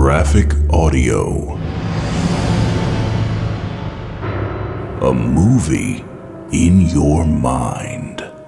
Graphic Audio. A movie in your mind.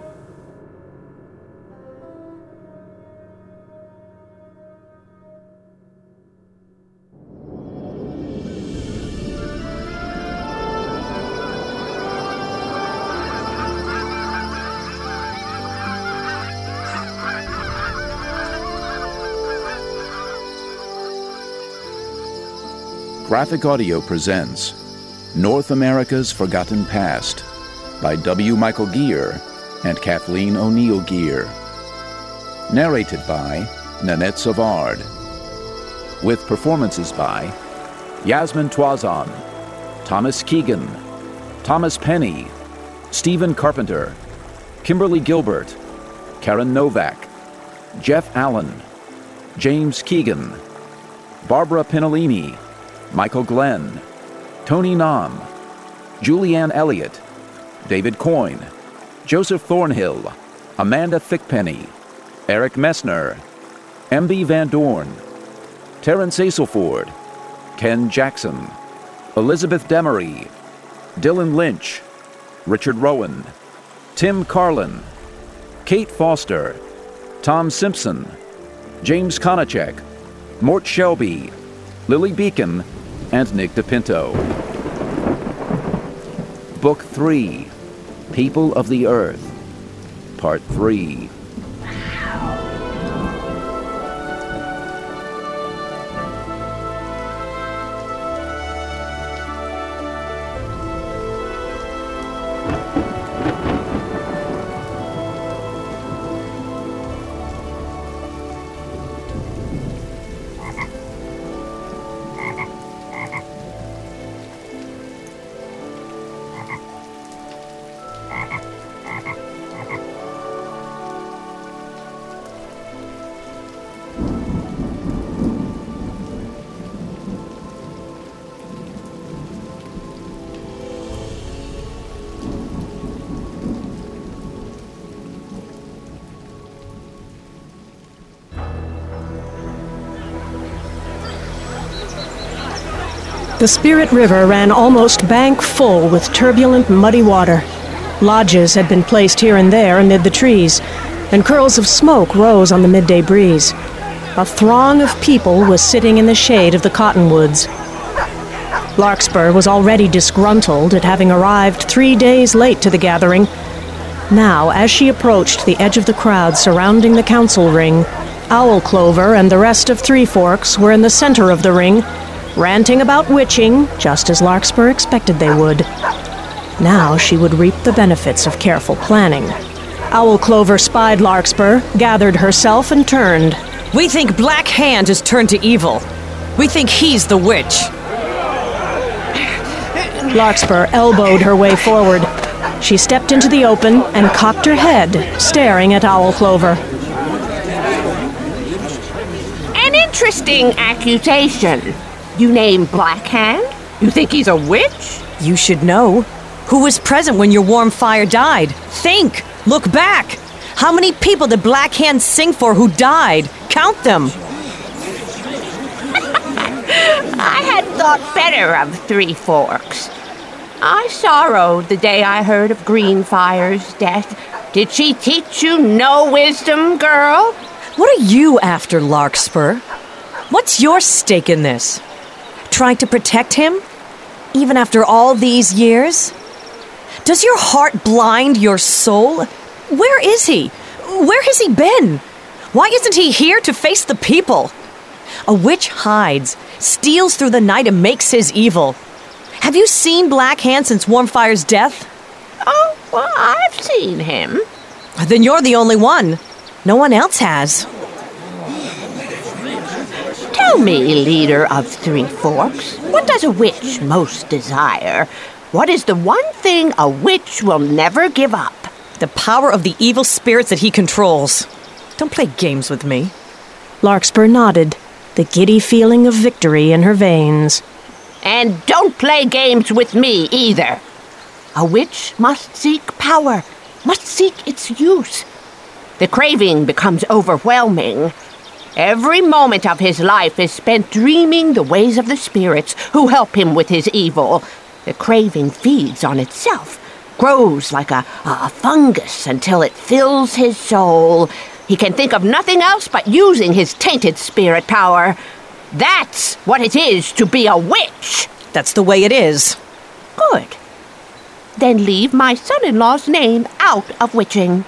Graphic Audio presents North America's Forgotten Past by W. Michael Geer and Kathleen O'Neill Geer. Narrated by Nanette Savard. With performances by Yasmin Twazon, Thomas Keegan, Thomas Penny, Stephen Carpenter, Kimberly Gilbert, Karen Novak, Jeff Allen, James Keegan, Barbara Pinolini, Michael Glenn, Tony Nam, Julianne Elliott, David Coyne, Joseph Thornhill, Amanda Thickpenny, Eric Messner, M.B. Van Dorn, Terrence Aselford, Ken Jackson, Elizabeth Demery, Dylan Lynch, Richard Rowan, Tim Carlin, Kate Foster, Tom Simpson, James Konachek, Mort Shelby, Lily Beacon, and Nick DePinto. Book 3, People of the Earth, Part 3. The Spirit River ran almost bank full with turbulent, muddy water. Lodges had been placed here and there amid the trees, and curls of smoke rose on the midday breeze. A throng of people was sitting in the shade of the cottonwoods. Larkspur was already disgruntled at having arrived 3 days late to the gathering. Now, as she approached the edge of the crowd surrounding the council ring, Owl Clover and the rest of Three Forks were in the center of the ring, ranting about witching, just as Larkspur expected they would. Now she would reap the benefits of careful planning. Owl Clover spied Larkspur, gathered herself, and turned. We think Black Hand has turned to evil. We think he's the witch. Larkspur elbowed her way forward. She stepped into the open and cocked her head, staring at Owl Clover. An interesting accusation. You name Black Hand? You think he's a witch? You should know. Who was present when your warm fire died? Think! Look back! How many people did Black Hand sing for who died? Count them! I had thought better of Three Forks. I sorrowed the day I heard of Greenfire's death. Did she teach you no wisdom, girl? What are you after, Larkspur? What's your stake in this? Trying to protect him? Even after all these years? Does your heart blind your soul? Where is he? Where has he been? Why isn't he here to face the people? A witch hides, steals through the night and makes his evil. Have you seen Black Hand since Warmfire's death? Oh, well, I've seen him. Then you're the only one. No one else has. Tell me, leader of Three Forks, what does a witch most desire? What is the one thing a witch will never give up? The power of the evil spirits that he controls. Don't play games with me. Larkspur nodded, the giddy feeling of victory in her veins. And don't play games with me either. A witch must seek power, must seek its use. The craving becomes overwhelming. Every moment of his life is spent dreaming the ways of the spirits who help him with his evil. The craving feeds on itself, grows like a fungus until it fills his soul. He can think of nothing else but using his tainted spirit power. That's what it is to be a witch. That's the way it is. Good. Then leave my son-in-law's name out of witching.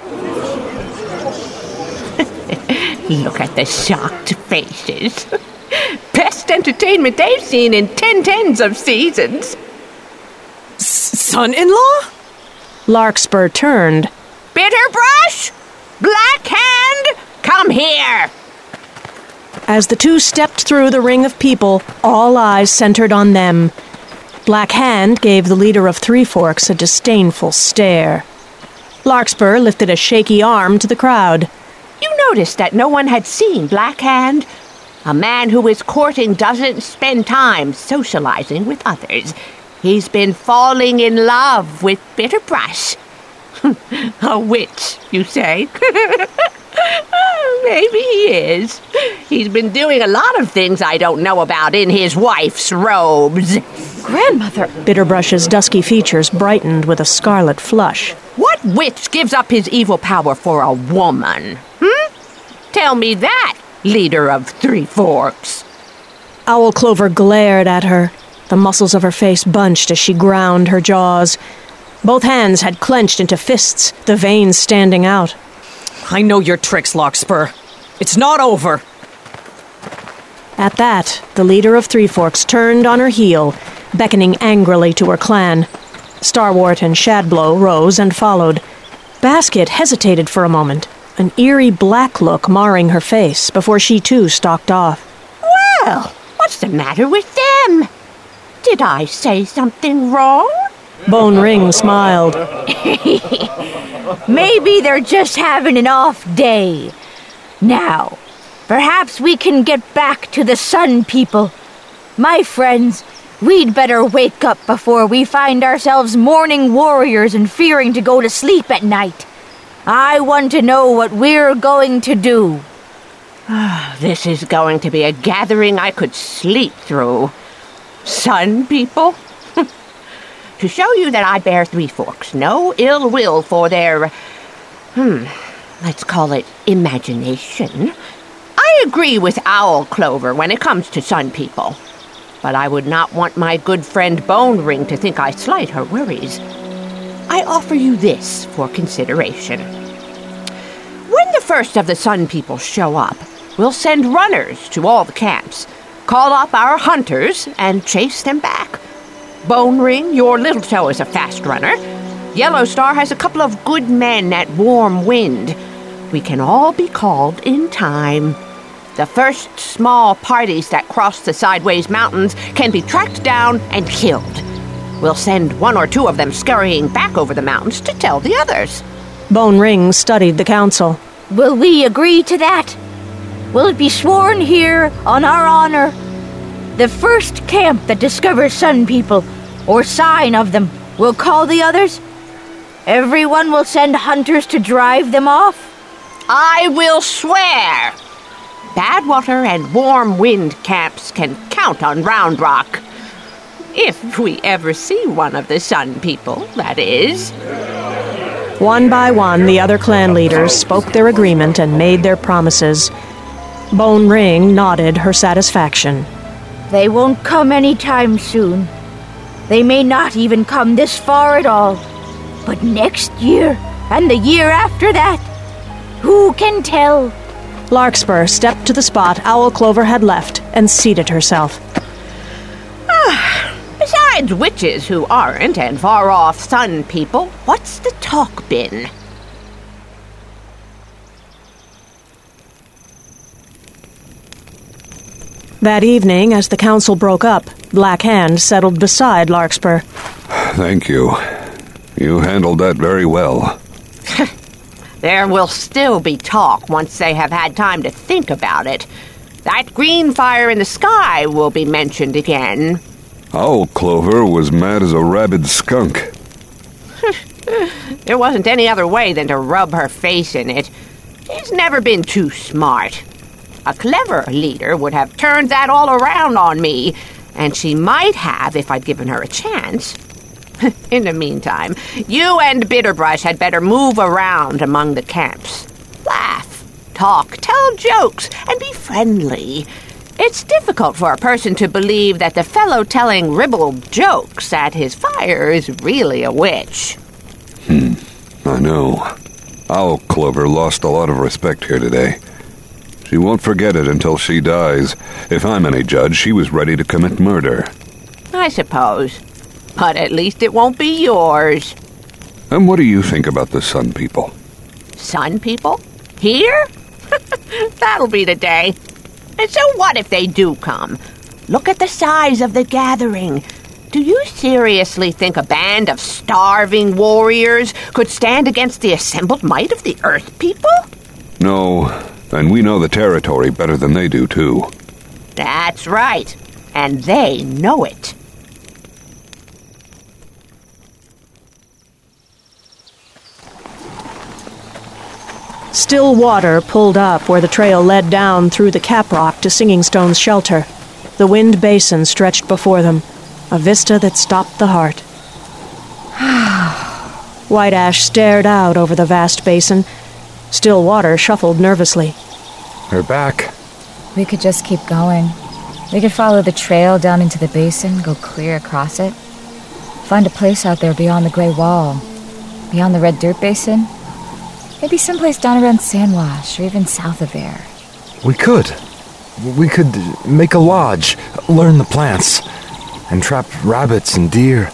Look at the shocked faces. Best entertainment they've seen in 10 of seasons. Son-in-law? Larkspur turned. Bitterbrush? Black Hand? Come here! As the two stepped through the ring of people, all eyes centered on them. Black Hand gave the leader of Three Forks a disdainful stare. Larkspur lifted a shaky arm to the crowd. You noticed that no one had seen Black Hand? A man who is courting doesn't spend time socializing with others. He's been falling in love with Bitterbrush. A witch, you say? Maybe he is. He's been doing a lot of things I don't know about in his wife's robes. Grandmother! Bitterbrush's dusky features brightened with a scarlet flush. What witch gives up his evil power for a woman? Tell me that, leader of Three Forks. Owl Clover glared at her. The muscles of her face bunched as she ground her jaws. Both hands had clenched into fists, the veins standing out. I know your tricks, Larkspur. It's not over. At that, the leader of Three Forks turned on her heel, beckoning angrily to her clan. Starwort and Shadblow rose and followed. Basket hesitated for a moment, an eerie black look marring her face before she too stalked off. Well, what's the matter with them? Did I say something wrong? Bone Ring smiled. Maybe they're just having an off day. Now, perhaps we can get back to the Sun People. My friends, we'd better wake up before we find ourselves mourning warriors and fearing to go to sleep at night. I want to know what we're going to do. This is going to be a gathering I could sleep through. Sun People? To show you that I bear Three Forks no ill will for their, let's call it imagination, I agree with Owl Clover when it comes to Sun People. But I would not want my good friend Bone Ring to think I slight her worries. I offer you this for consideration. When the first of the Sun People show up, we'll send runners to all the camps, call up our hunters, and chase them back. Bone Ring, your little toe is a fast runner. Yellowstar has a couple of good men at Warm Wind. We can all be called in time. The first small parties that cross the Sideways Mountains can be tracked down and killed. We'll send one or two of them scurrying back over the mountains to tell the others. Bone Ring studied the council. Will we agree to that? Will it be sworn here on our honor? The first camp that discovers Sun People, or sign of them, will call the others? Everyone will send hunters to drive them off? I will swear! Badwater and Warm Wind camps can count on Round Rock. If we ever see one of the Sun People, that is. One by one, the other clan leaders spoke their agreement and made their promises. Bone Ring nodded her satisfaction. They won't come anytime soon. They may not even come this far at all. But next year, and the year after that, who can tell? Larkspur stepped to the spot Owl Clover had left and seated herself. Besides witches who aren't and far-off Sun People, what's the talk been? That evening, as the council broke up, Black Hand settled beside Larkspur. Thank you. You handled that very well. There will still be talk once they have had time to think about it. That green fire in the sky will be mentioned again. Owl Clover was mad as a rabid skunk. There wasn't any other way than to rub her face in it. She's never been too smart. A clever leader would have turned that all around on me, and she might have if I'd given her a chance. In the meantime, you and Bitterbrush had better move around among the camps. Laugh, talk, tell jokes, and be friendly. It's difficult for a person to believe that the fellow telling ribald jokes at his fire is really a witch. I know. Owl Clover lost a lot of respect here today. She won't forget it until she dies. If I'm any judge, she was ready to commit murder. I suppose. But at least it won't be yours. And what do you think about the Sun People? Sun People? Here? That'll be the day. And so what if they do come? Look at the size of the gathering. Do you seriously think a band of starving warriors could stand against the assembled might of the Earth People? No, and we know the territory better than they do, too. That's right. And they know it. Still water pulled up where the trail led down through the caprock to Singing Stone's shelter. The wind basin stretched before them, a vista that stopped the heart. White Ash stared out over the vast basin. Still water shuffled nervously. We're back. We could just keep going. We could follow the trail down into the basin, go clear across it. Find a place out there beyond the gray wall. Beyond the red dirt basin. Maybe someplace down around Sandwash, or even south of there. We could. We could make a lodge, learn the plants, and trap rabbits and deer.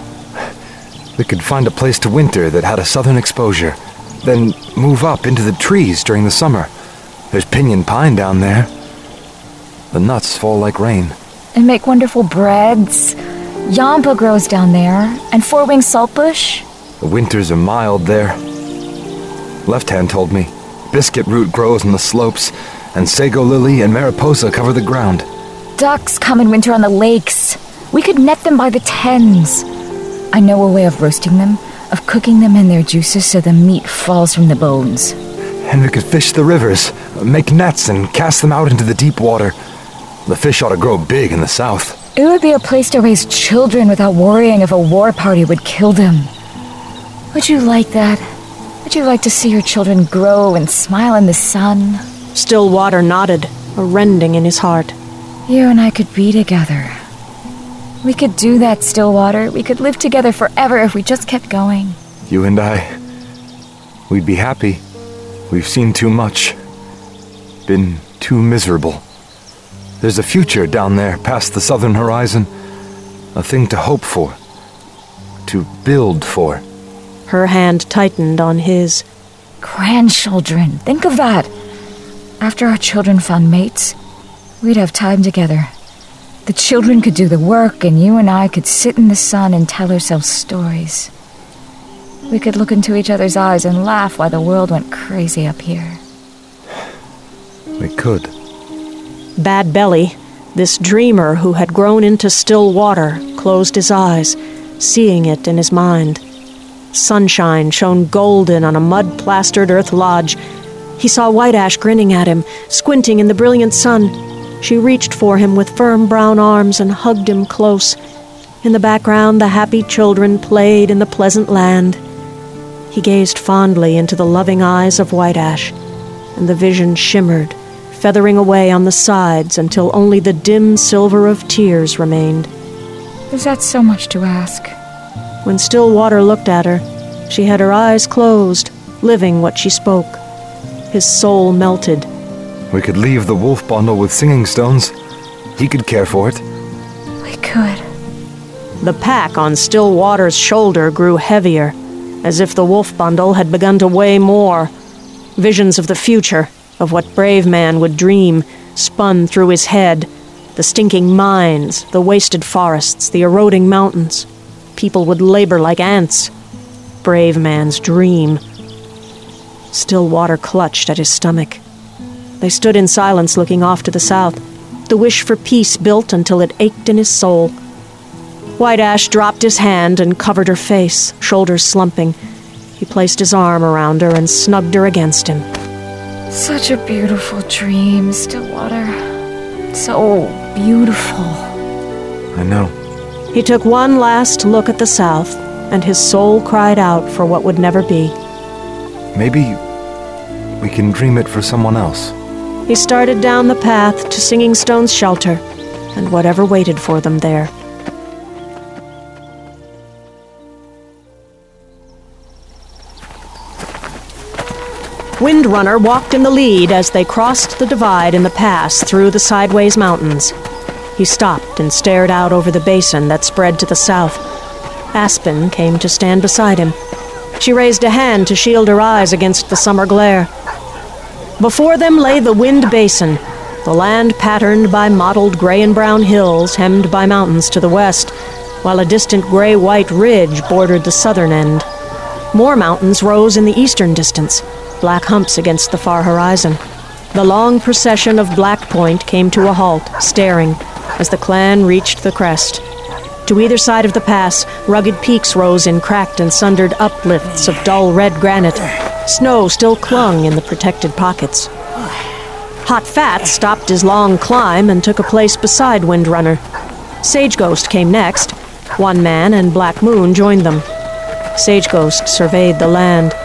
We could find a place to winter that had a southern exposure, then move up into the trees during the summer. There's pinyon pine down there. The nuts fall like rain. And make wonderful breads. Yampa grows down there, and four-winged saltbush. The winters are mild there. Left Hand told me, biscuit root grows on the slopes, and sago lily and mariposa cover the ground. Ducks come in winter on the lakes. We could net them by the tens. I know a way of roasting them, of cooking them in their juices so the meat falls from the bones. And we could fish the rivers, make nets and cast them out into the deep water. The fish ought to grow big in the south. It would be a place to raise children without worrying if a war party would kill them. Would you like that? Would you like to see your children grow and smile in the sun? Still water nodded, a rending in his heart. You and I could be together. We could do that, Stillwater. We could live together forever if we just kept going. You and I, we'd be happy. We've seen too much. Been too miserable. There's a future down there past the southern horizon. A thing to hope for. To build for. Her hand tightened on his. Grandchildren, think of that. After our children found mates, we'd have time together. The children could do the work, and you and I could sit in the sun and tell ourselves stories. We could look into each other's eyes and laugh while the world went crazy up here. We could. Bad Belly, this dreamer who had grown into still water, closed his eyes, seeing it in his mind. Sunshine shone golden on a mud-plastered earth lodge. He saw White Ash grinning at him, squinting in the brilliant sun. She reached for him with firm brown arms and hugged him close. In the background, the happy children played in the pleasant land. He gazed fondly into the loving eyes of White Ash, and the vision shimmered, feathering away on the sides until only the dim silver of tears remained. Is that so much to ask? When Stillwater looked at her, she had her eyes closed, living what she spoke. His soul melted. We could leave the wolf bundle with Singing Stones. He could care for it. We could. The pack on Stillwater's shoulder grew heavier, as if the wolf bundle had begun to weigh more. Visions of the future, of what brave man would dream, spun through his head. The stinking mines, the wasted forests, the eroding mountains. People would labor like ants. Brave man's dream. Stillwater clutched at his stomach. They stood in silence looking off to the south, the wish for peace built until it ached in his soul. White Ash dropped his hand and covered her face, shoulders slumping. He placed his arm around her and snugged her against him. Such a beautiful dream, Stillwater. So beautiful. I know. He took one last look at the south, and his soul cried out for what would never be. Maybe we can dream it for someone else. He started down the path to Singing Stone's shelter, and whatever waited for them there. Windrunner walked in the lead as they crossed the divide in the pass through the Sideways Mountains. He stopped and stared out over the basin that spread to the south. Aspen came to stand beside him. She raised a hand to shield her eyes against the summer glare. Before them lay the Wind Basin, the land patterned by mottled gray and brown hills hemmed by mountains to the west, while a distant gray-white ridge bordered the southern end. More mountains rose in the eastern distance, black humps against the far horizon. The long procession of Black Point came to a halt, staring, as the clan reached the crest. To either side of the pass, rugged peaks rose in cracked and sundered uplifts of dull red granite. Snow still clung in the protected pockets. Hot Fat stopped his long climb and took a place beside Windrunner. Sage Ghost came next. One Man and Black Moon joined them. Sage Ghost surveyed the land.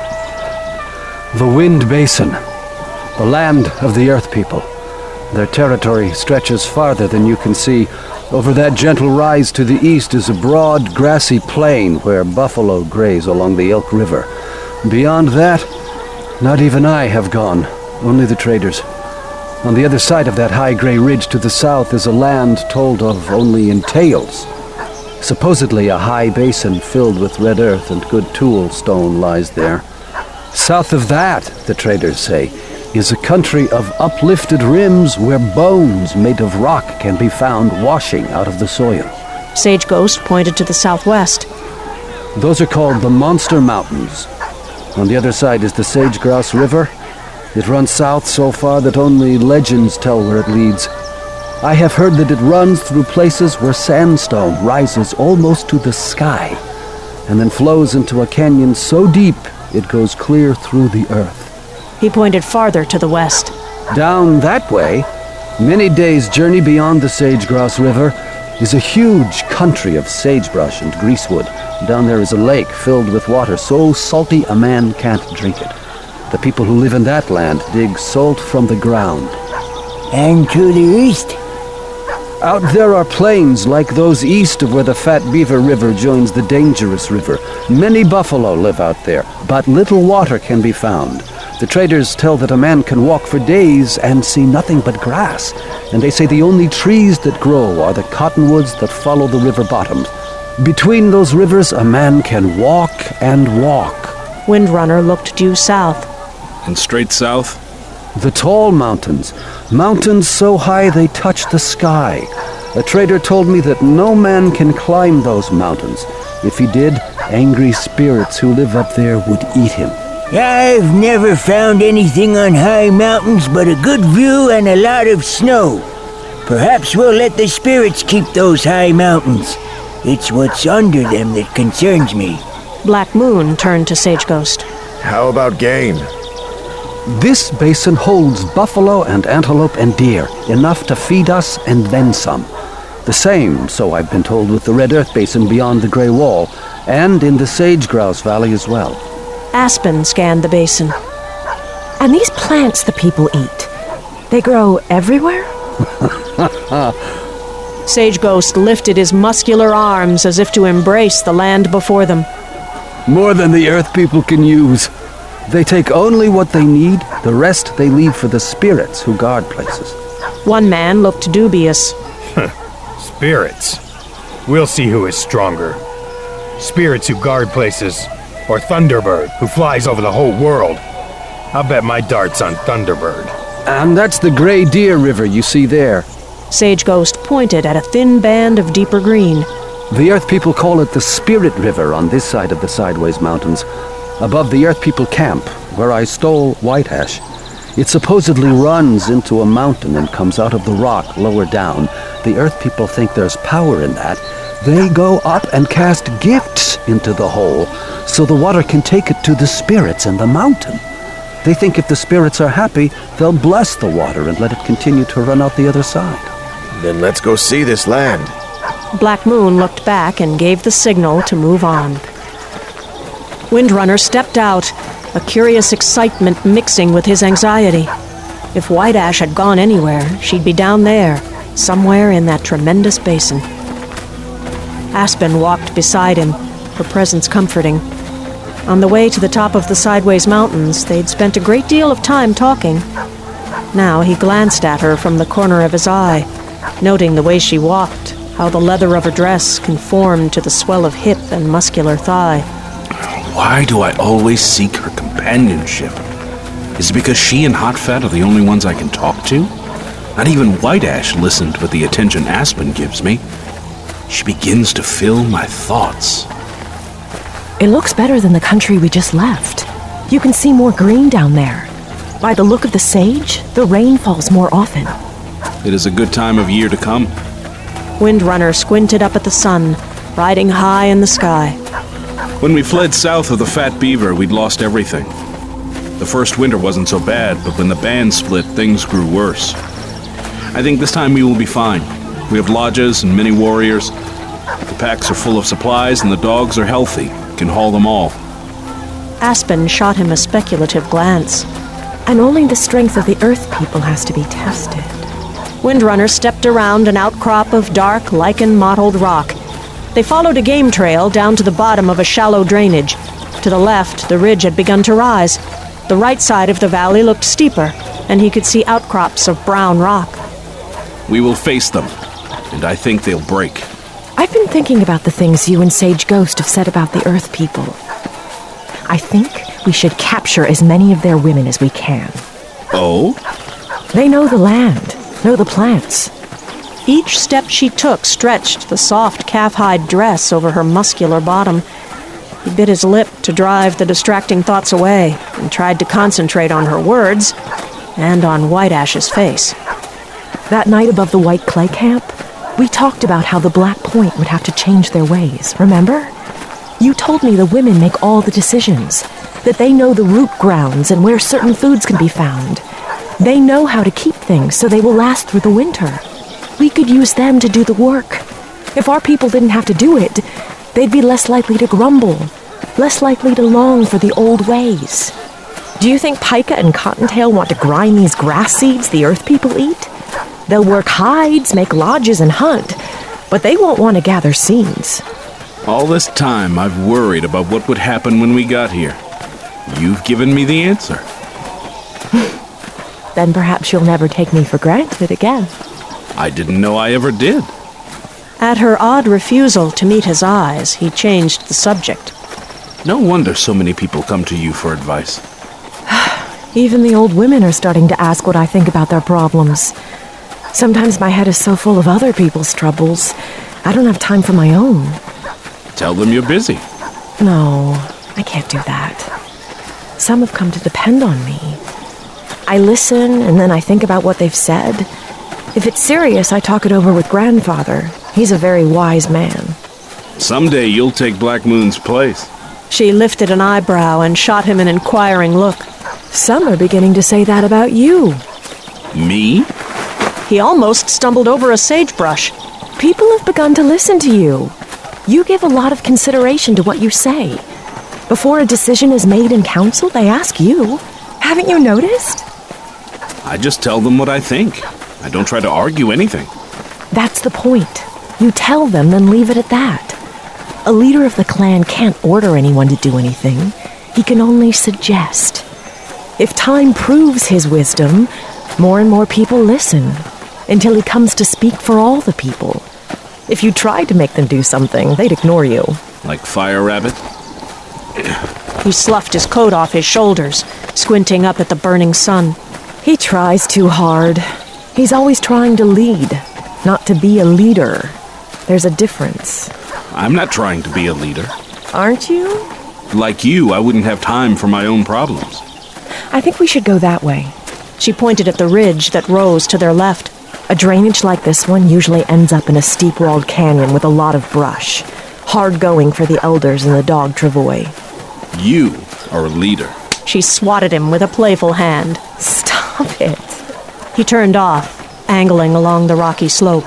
The Wind Basin, the land of the Earth People. Their territory stretches farther than you can see. Over that gentle rise to the east is a broad, grassy plain where buffalo graze along the Elk River. Beyond that, not even I have gone, only the traders. On the other side of that high gray ridge to the south is a land told of only in tales. Supposedly a high basin filled with red earth and good tool stone lies there. South of that, the traders say, is a country of uplifted rims where bones made of rock can be found washing out of the soil. Sage Ghost pointed to the southwest. Those are called the Monster Mountains. On the other side is the Sage Grouse River. It runs south so far that only legends tell where it leads. I have heard that it runs through places where sandstone rises almost to the sky, and then flows into a canyon so deep it goes clear through the earth. He pointed farther to the west. Down that way, many days' journey beyond the Sage Grouse River, is a huge country of sagebrush and greasewood. Down there is a lake filled with water so salty a man can't drink it. The people who live in that land dig salt from the ground. And to the east? Out there are plains like those east of where the Fat Beaver River joins the Dangerous River. Many buffalo live out there, but little water can be found. The traders tell that a man can walk for days and see nothing but grass, and they say the only trees that grow are the cottonwoods that follow the river bottoms. Between those rivers, a man can walk and walk. Windrunner looked due south. And straight south? The tall mountains. Mountains so high they touch the sky. A trader told me that no man can climb those mountains. If he did, angry spirits who live up there would eat him. I've never found anything on high mountains but a good view and a lot of snow. Perhaps we'll let the spirits keep those high mountains. It's what's under them that concerns me. Black Moon turned to Sage Ghost. How about game? This basin holds buffalo and antelope and deer, enough to feed us and then some. The same, so I've been told, with the Red Earth Basin beyond the Gray Wall, and in the Sage Grouse Valley as well. Aspen scanned the basin. And these plants the people eat, they grow everywhere? Sage Ghost lifted his muscular arms as if to embrace the land before them. More than the Earth People can use. They take only what they need, the rest they leave for the spirits who guard places. One man looked dubious. Spirits? We'll see who is stronger. Spirits who guard places, or Thunderbird, who flies over the whole world. I'll bet my darts on Thunderbird. And that's the Gray Deer River you see there. Sage Ghost pointed at a thin band of deeper green. The Earth People call it the Spirit River on this side of the Sideways Mountains, above the Earth People camp, where I stole white ash. It supposedly runs into a mountain and comes out of the rock lower down. The Earth People think there's power in that. They go up and cast gifts into the hole, so the water can take it to the spirits in the mountain. They think if the spirits are happy, they'll bless the water and let it continue to run out the other side. Then let's go see this land. Black Moon looked back and gave the signal to move on. Windrunner stepped out, a curious excitement mixing with his anxiety. If White Ash had gone anywhere, she'd be down there, somewhere in that tremendous basin. Aspen walked beside him, her presence comforting. On the way to the top of the Sideways Mountains, they'd spent a great deal of time talking. Now he glanced at her from the corner of his eye, noting the way she walked, how the leather of her dress conformed to the swell of hip and muscular thigh. Why do I always seek her companionship? Is it because she and Hot Fat are the only ones I can talk to? Not even White Ash listened with the attention Aspen gives me. She begins to fill my thoughts. It looks better than the country we just left. You can see more green down there. By the look of the sage, the rain falls more often. It is a good time of year to come. Windrunner squinted up at the sun, riding high in the sky. When we fled south of the Fat Beaver, we'd lost everything. The first winter wasn't so bad, but when the band split, things grew worse. I think this time we will be fine. We have lodges and many warriors. The packs are full of supplies and the dogs are healthy. Can haul them all. Aspen shot him a speculative glance. And only the strength of the Earth people has to be tested. Windrunner stepped around an outcrop of dark, lichen-mottled rock. They followed a game trail down to the bottom of a shallow drainage. To the left, the ridge had begun to rise. The right side of the valley looked steeper, and he could see outcrops of brown rock. We will face them, and I think they'll break. I've been thinking about the things you and Sage Ghost have said about the Earth people. I think we should capture as many of their women as we can. Oh? They know the land, know the plants. Each step she took stretched the soft calf-hide dress over her muscular bottom. He bit his lip to drive the distracting thoughts away and tried to concentrate on her words and on White Ash's face. That night above the White Clay Camp, we talked about how the Black Point would have to change their ways, remember? You told me the women make all the decisions, that they know the root grounds and where certain foods can be found. They know how to keep things so they will last through the winter. We could use them to do the work. If our people didn't have to do it, they'd be less likely to grumble, less likely to long for the old ways. Do you think Pika and Cottontail want to grind these grass seeds the Earth people eat? They'll work hides, make lodges, and hunt, but they won't want to gather seeds. All this time, I've worried about what would happen when we got here. You've given me the answer. Then perhaps you'll never take me for granted again. I didn't know I ever did. At her odd refusal to meet his eyes, he changed the subject. No wonder so many people come to you for advice. Even the old women are starting to ask what I think about their problems. Sometimes my head is so full of other people's troubles, I don't have time for my own. Tell them you're busy. No, I can't do that. Some have come to depend on me. I listen, and then I think about what they've said. If it's serious, I talk it over with Grandfather. He's a very wise man. Someday you'll take Black Moon's place. She lifted an eyebrow and shot him an inquiring look. Some are beginning to say that about you. Me? He almost stumbled over a sagebrush. People have begun to listen to you. You give a lot of consideration to what you say. Before a decision is made in council, they ask you. Haven't you noticed? I just tell them what I think. I don't try to argue anything. That's the point. You tell them, then leave it at that. A leader of the clan can't order anyone to do anything. He can only suggest. If time proves his wisdom, more and more people listen, until he comes to speak for all the people. If you tried to make them do something, they'd ignore you. Like Fire Rabbit? He sloughed his coat off his shoulders, squinting up at the burning sun. He tries too hard. He's always trying to lead, not to be a leader. There's a difference. I'm not trying to be a leader. Aren't you? Like you, I wouldn't have time for my own problems. I think we should go that way. She pointed at the ridge that rose to their left. A drainage like this one usually ends up in a steep-walled canyon with a lot of brush. Hard going for the elders and the dog Travois. You are a leader. She swatted him with a playful hand. Stop it. He turned off, angling along the rocky slope.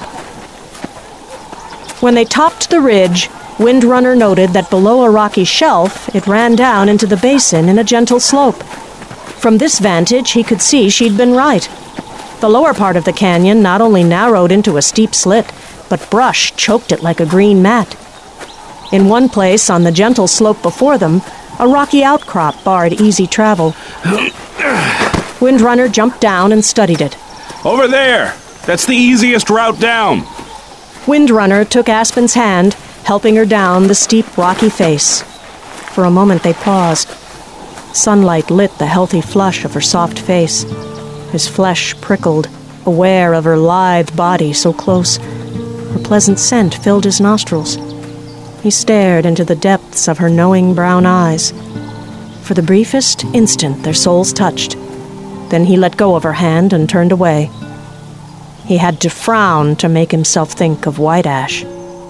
When they topped the ridge, Windrunner noted that below a rocky shelf, it ran down into the basin in a gentle slope. From this vantage, he could see she'd been right. The lower part of the canyon not only narrowed into a steep slit, but brush choked it like a green mat. In one place, on the gentle slope before them, a rocky outcrop barred easy travel. Windrunner jumped down and studied it. Over there! That's the easiest route down! Windrunner took Aspen's hand, helping her down the steep, rocky face. For a moment they paused. Sunlight lit the healthy flush of her soft face. His flesh prickled, aware of her lithe body so close. Her pleasant scent filled his nostrils. He stared into the depths of her knowing brown eyes. For the briefest instant, their souls touched. Then he let go of her hand and turned away. He had to frown to make himself think of White Ash.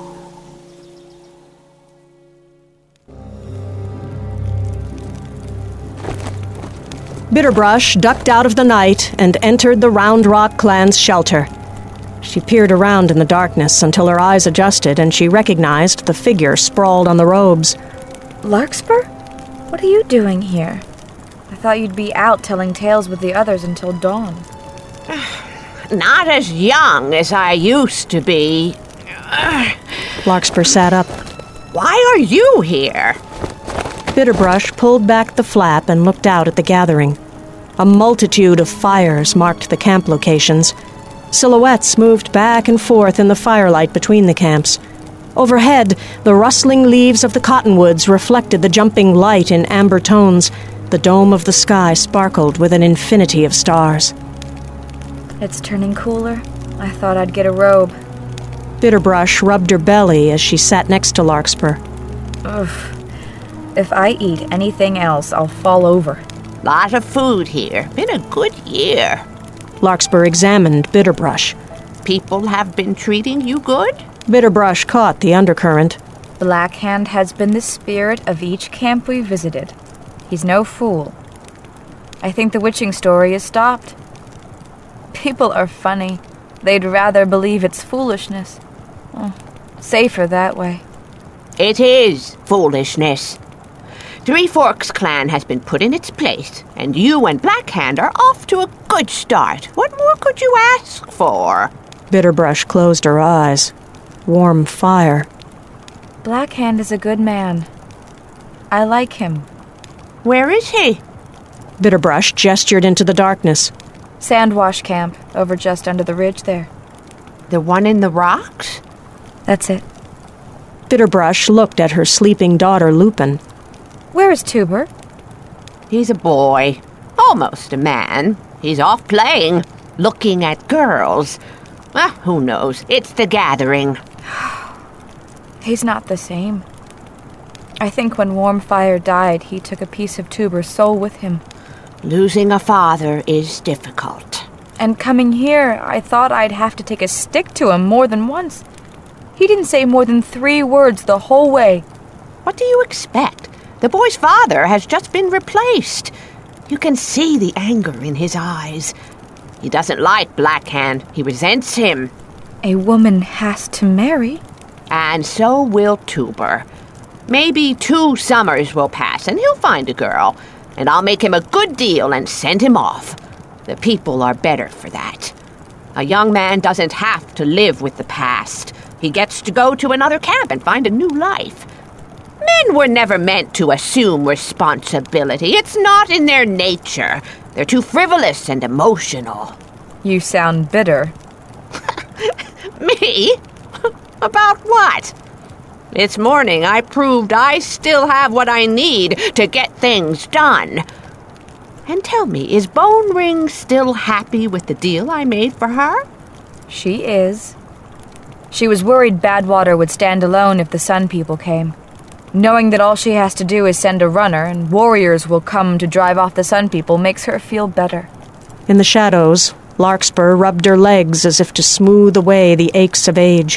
Bitterbrush ducked out of the night and entered the Round Rock clan's shelter. She peered around in the darkness until her eyes adjusted and she recognized the figure sprawled on the robes. Larkspur? What are you doing here? I thought you'd be out telling tales with the others until dawn. Not as young as I used to be. Larkspur sat up. Why are you here? Bitterbrush pulled back the flap and looked out at the gathering. A multitude of fires marked the camp locations. Silhouettes moved back and forth in the firelight between the camps. Overhead, the rustling leaves of the cottonwoods reflected the jumping light in amber tones. The dome of the sky sparkled with an infinity of stars. It's turning cooler. I thought I'd get a robe. Bitterbrush rubbed her belly as she sat next to Larkspur. Ugh. If I eat anything else, I'll fall over. Lot of food here. Been a good year. Larkspur examined Bitterbrush. People have been treating you good? Bitterbrush caught the undercurrent. Blackhand has been the spirit of each camp we visited. He's no fool. I think the witching story is stopped. People are funny. They'd rather believe it's foolishness. Safer that way. It is foolishness. Three Forks clan has been put in its place, and you and Blackhand are off to a good start. What more could you ask for? Bitterbrush closed her eyes. Warm fire. Blackhand is a good man. I like him. Where is he? Bitterbrush gestured into the darkness. Sandwash camp, over just under the ridge there. The one in the rocks? That's it. Bitterbrush looked at her sleeping daughter, Lupin. Where is Tuber? He's a boy. Almost a man. He's off playing, looking at girls. Who knows? It's the gathering. He's not the same. I think when Warmfire died, he took a piece of Tuber's soul with him. Losing a father is difficult. And coming here, I thought I'd have to take a stick to him more than once. He didn't say more than 3 words the whole way. What do you expect? The boy's father has just been replaced. You can see the anger in his eyes. He doesn't like Blackhand. He resents him. A woman has to marry. And so will Tuber. Maybe 2 summers will pass and he'll find a girl. And I'll make him a good deal and send him off. The people are better for that. A young man doesn't have to live with the past. He gets to go to another camp and find a new life. Men were never meant to assume responsibility. It's not in their nature. They're too frivolous and emotional. You sound bitter. Me? About what? This morning I proved I still have what I need to get things done. And tell me, is Bone Ring still happy with the deal I made for her? She is. She was worried Badwater would stand alone if the Sun People came. Knowing that all she has to do is send a runner and warriors will come to drive off the Sun People makes her feel better. In the shadows, Larkspur rubbed her legs as if to smooth away the aches of age.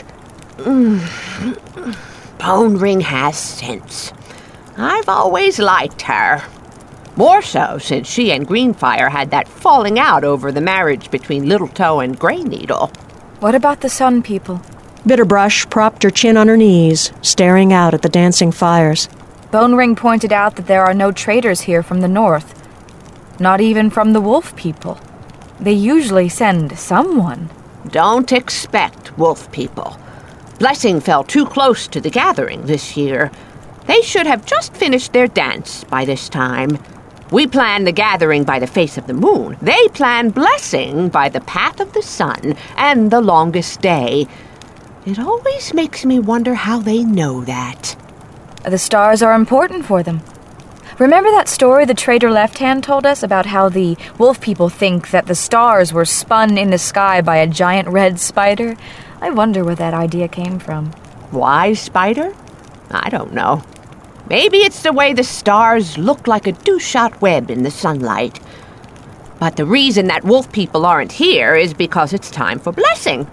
Bone Ring has sense. I've always liked her. More so since she and Greenfire had that falling out over the marriage between Littletoe and Greyneedle. What about the Sun People? Bitterbrush propped her chin on her knees, staring out at the dancing fires. Bone Ring pointed out that there are no traders here from the north. Not even from the Wolf People. They usually send someone. Don't expect Wolf People. Blessing fell too close to the gathering this year. They should have just finished their dance by this time. We plan the gathering by the face of the moon. They plan Blessing by the path of the sun and the longest day. It always makes me wonder how they know that. The stars are important for them. Remember that story the trader Left Hand told us about how the Wolf People think that the stars were spun in the sky by a giant red spider? I wonder where that idea came from. Why spider? I don't know. Maybe it's the way the stars look like a dew-shot web in the sunlight. But the reason that Wolf People aren't here is because it's time for Blessing.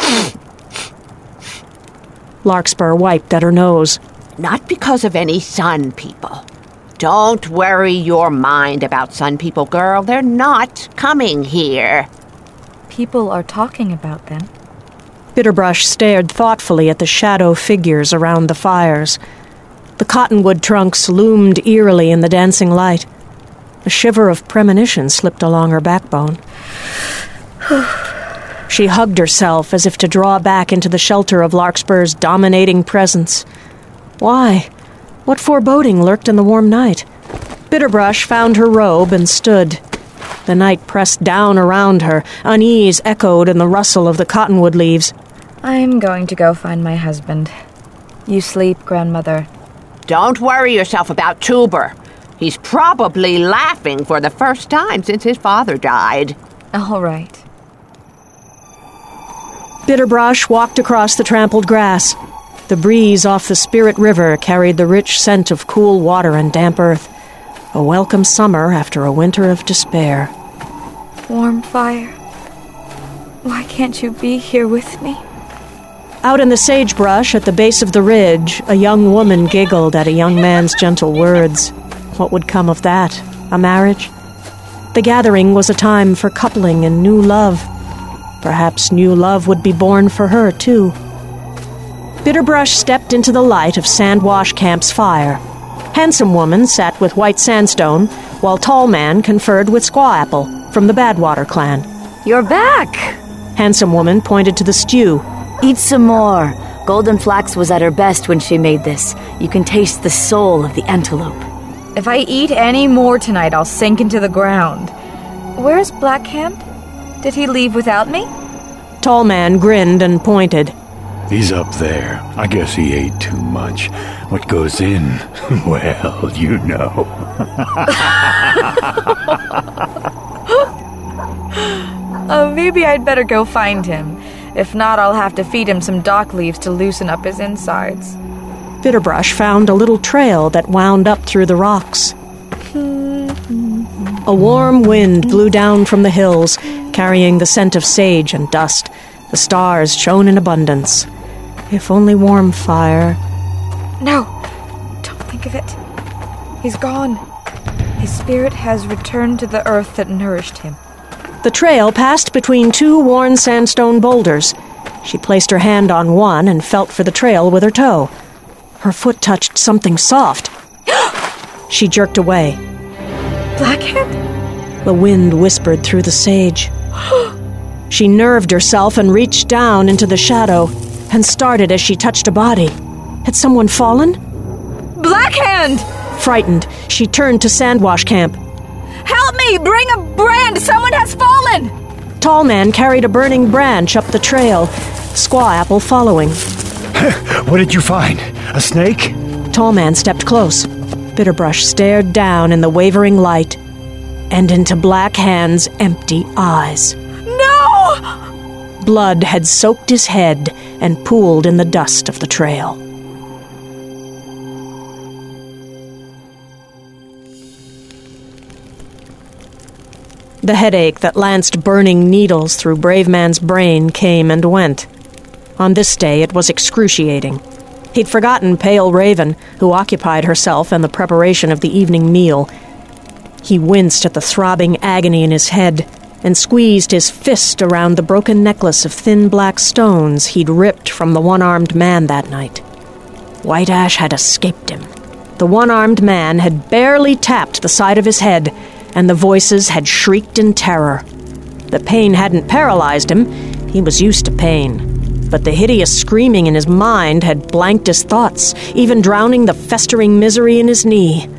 Larkspur wiped at her nose. Not because of any Sun People. Don't worry your mind about Sun People, girl. They're not coming here. People are talking about them. Bitterbrush stared thoughtfully at the shadow figures around the fires. The cottonwood trunks loomed eerily in the dancing light. A shiver of premonition slipped along her backbone. She hugged herself as if to draw back into the shelter of Larkspur's dominating presence. Why? What foreboding lurked in the warm night? Bitterbrush found her robe and stood. The night pressed down around her. Unease echoed in the rustle of the cottonwood leaves. I'm going to go find my husband. You sleep, Grandmother. Don't worry yourself about Tuber. He's probably laughing for the first time since his father died. All right. Bitterbrush walked across the trampled grass. The breeze off the Spirit River carried the rich scent of cool water and damp earth. A welcome summer after a winter of despair. Warm fire. Why can't you be here with me? Out in the sagebrush at the base of the ridge, a young woman giggled at a young man's gentle words. What would come of that? A marriage? The gathering was a time for coupling and new love. Perhaps new love would be born for her, too. Bitterbrush stepped into the light of Sandwash Camp's fire. Handsome Woman sat with White Sandstone, while Tall Man conferred with Squaw Apple from the Badwater clan. You're back! Handsome Woman pointed to the stew. Eat some more. Golden Flax was at her best when she made this. You can taste the soul of the antelope. If I eat any more tonight, I'll sink into the ground. Where's Blackhand? Did he leave without me? Tall Man grinned and pointed. He's up there. I guess he ate too much. What goes in, well, you know. Maybe I'd better go find him. If not, I'll have to feed him some dock leaves to loosen up his insides. Bitterbrush found a little trail that wound up through the rocks. A warm wind blew down from the hills, carrying the scent of sage and dust. The stars shone in abundance. If only warm fire. No, don't think of it. He's gone. His spirit has returned to the earth that nourished him. The trail passed between two worn sandstone boulders. She placed her hand on one and felt for the trail with her toe. Her foot touched something soft. She jerked away. Blackhand? The wind whispered through the sage. She nerved herself and reached down into the shadow and started as she touched a body. Had someone fallen? Blackhand! Frightened, she turned to Sandwash Camp. Help me! Bring a brand! Someone has fallen! Tall Man carried a burning branch up the trail, Squaw Apple following. What did you find? A snake? Tall Man stepped close. Bitterbrush stared down in the wavering light and into Blackhand's empty eyes. No! Blood had soaked his head and pooled in the dust of the trail. The headache that lanced burning needles through Brave Man's brain came and went. On this day, it was excruciating. He'd forgotten Pale Raven, who occupied herself in the preparation of the evening meal. He winced at the throbbing agony in his head and squeezed his fist around the broken necklace of thin black stones he'd ripped from the one-armed man that night. White Ash had escaped him. The one-armed man had barely tapped the side of his head, and the voices had shrieked in terror. The pain hadn't paralyzed him. He was used to pain. But the hideous screaming in his mind had blanked his thoughts, even drowning the festering misery in his knee.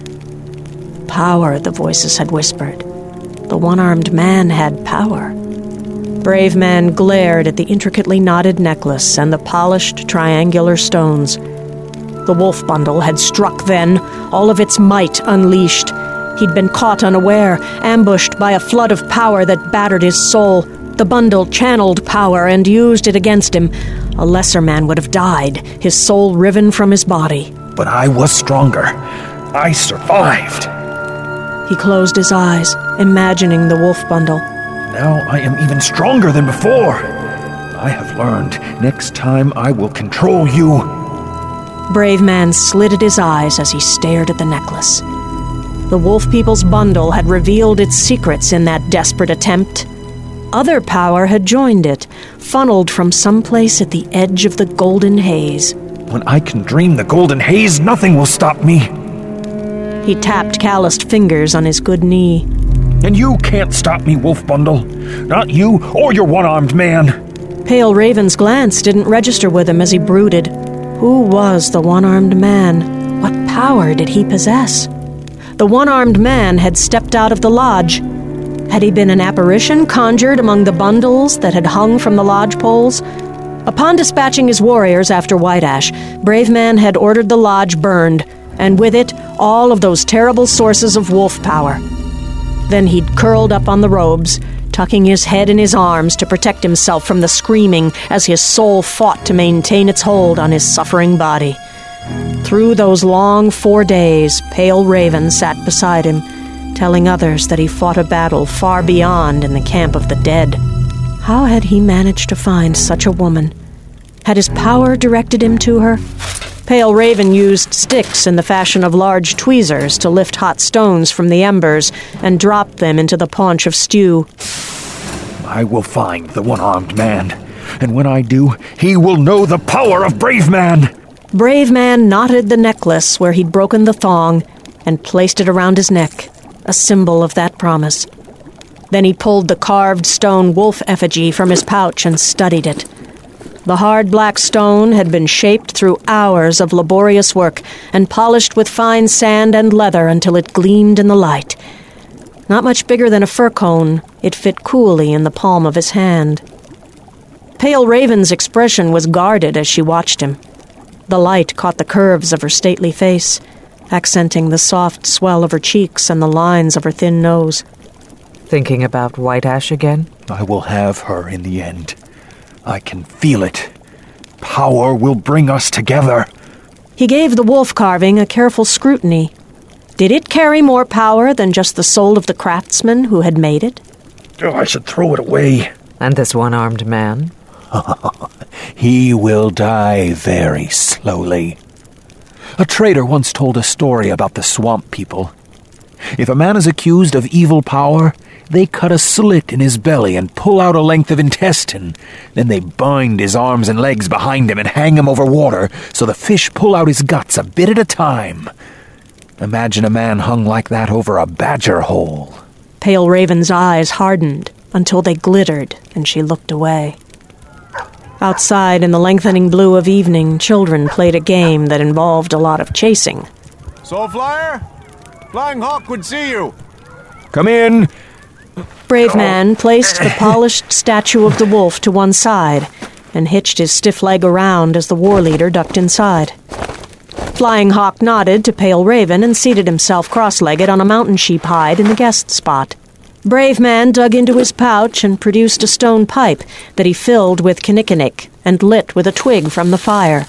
Power, the voices had whispered. The one-armed man had power. Brave Man glared at the intricately knotted necklace and the polished triangular stones. The wolf bundle had struck then, all of its might unleashed. He'd been caught unaware, ambushed by a flood of power that battered his soul. The bundle channeled power and used it against him. A lesser man would have died, his soul riven from his body. But I was stronger. I survived. He closed his eyes, imagining the wolf bundle. Now I am even stronger than before. I have learned. Next time I will control you. Brave Man slitted his eyes as he stared at the necklace. The Wolf People's bundle had revealed its secrets in that desperate attempt. Other power had joined it, funneled from someplace at the edge of the golden haze. When I can dream the golden haze, nothing will stop me. He tapped calloused fingers on his good knee. And you can't stop me, Wolf Bundle. Not you or your one-armed man. Pale Raven's glance didn't register with him as he brooded. Who was the one-armed man? What power did he possess? The one-armed man had stepped out of the lodge. Had he been an apparition conjured among the bundles that had hung from the lodge poles? Upon dispatching his warriors after White Ash, Brave Man had ordered the lodge burned, and with it, all of those terrible sources of wolf power. Then he'd curled up on the robes, tucking his head in his arms to protect himself from the screaming as his soul fought to maintain its hold on his suffering body. Through those long 4 days, Pale Raven sat beside him, telling others that he fought a battle far beyond in the camp of the dead. How had he managed to find such a woman? Had his power directed him to her? Pale Raven used sticks in the fashion of large tweezers to lift hot stones from the embers and drop them into the paunch of stew. I will find the one-armed man, and when I do, he will know the power of Brave Man. Brave Man knotted the necklace where he'd broken the thong and placed it around his neck, a symbol of that promise. Then he pulled the carved stone wolf effigy from his pouch and studied it. The hard black stone had been shaped through hours of laborious work and polished with fine sand and leather until it gleamed in the light. Not much bigger than a fir cone, it fit coolly in the palm of his hand. Pale Raven's expression was guarded as she watched him. The light caught the curves of her stately face, accenting the soft swell of her cheeks and the lines of her thin nose. Thinking about White Ash again? I will have her in the end. I can feel it. Power will bring us together. He gave the wolf carving a careful scrutiny. Did it carry more power than just the soul of the craftsman who had made it? Oh, I should throw it away. And this one-armed man? He will die very slowly. A trader once told a story about the swamp people. If a man is accused of evil power, they cut a slit in his belly and pull out a length of intestine. Then they bind his arms and legs behind him and hang him over water so the fish pull out his guts a bit at a time. Imagine a man hung like that over a badger hole. Pale Raven's eyes hardened until they glittered, and she looked away. Outside, in the lengthening blue of evening, children played a game that involved a lot of chasing. So, Flyer? Flying Hawk would see you. Come in. Brave Man placed the polished statue of the wolf to one side and hitched his stiff leg around as the war leader ducked inside. Flying Hawk nodded to Pale Raven and seated himself cross-legged on a mountain sheep hide in the guest spot. Brave Man dug into his pouch and produced a stone pipe that he filled with kinnikinnick and lit with a twig from the fire.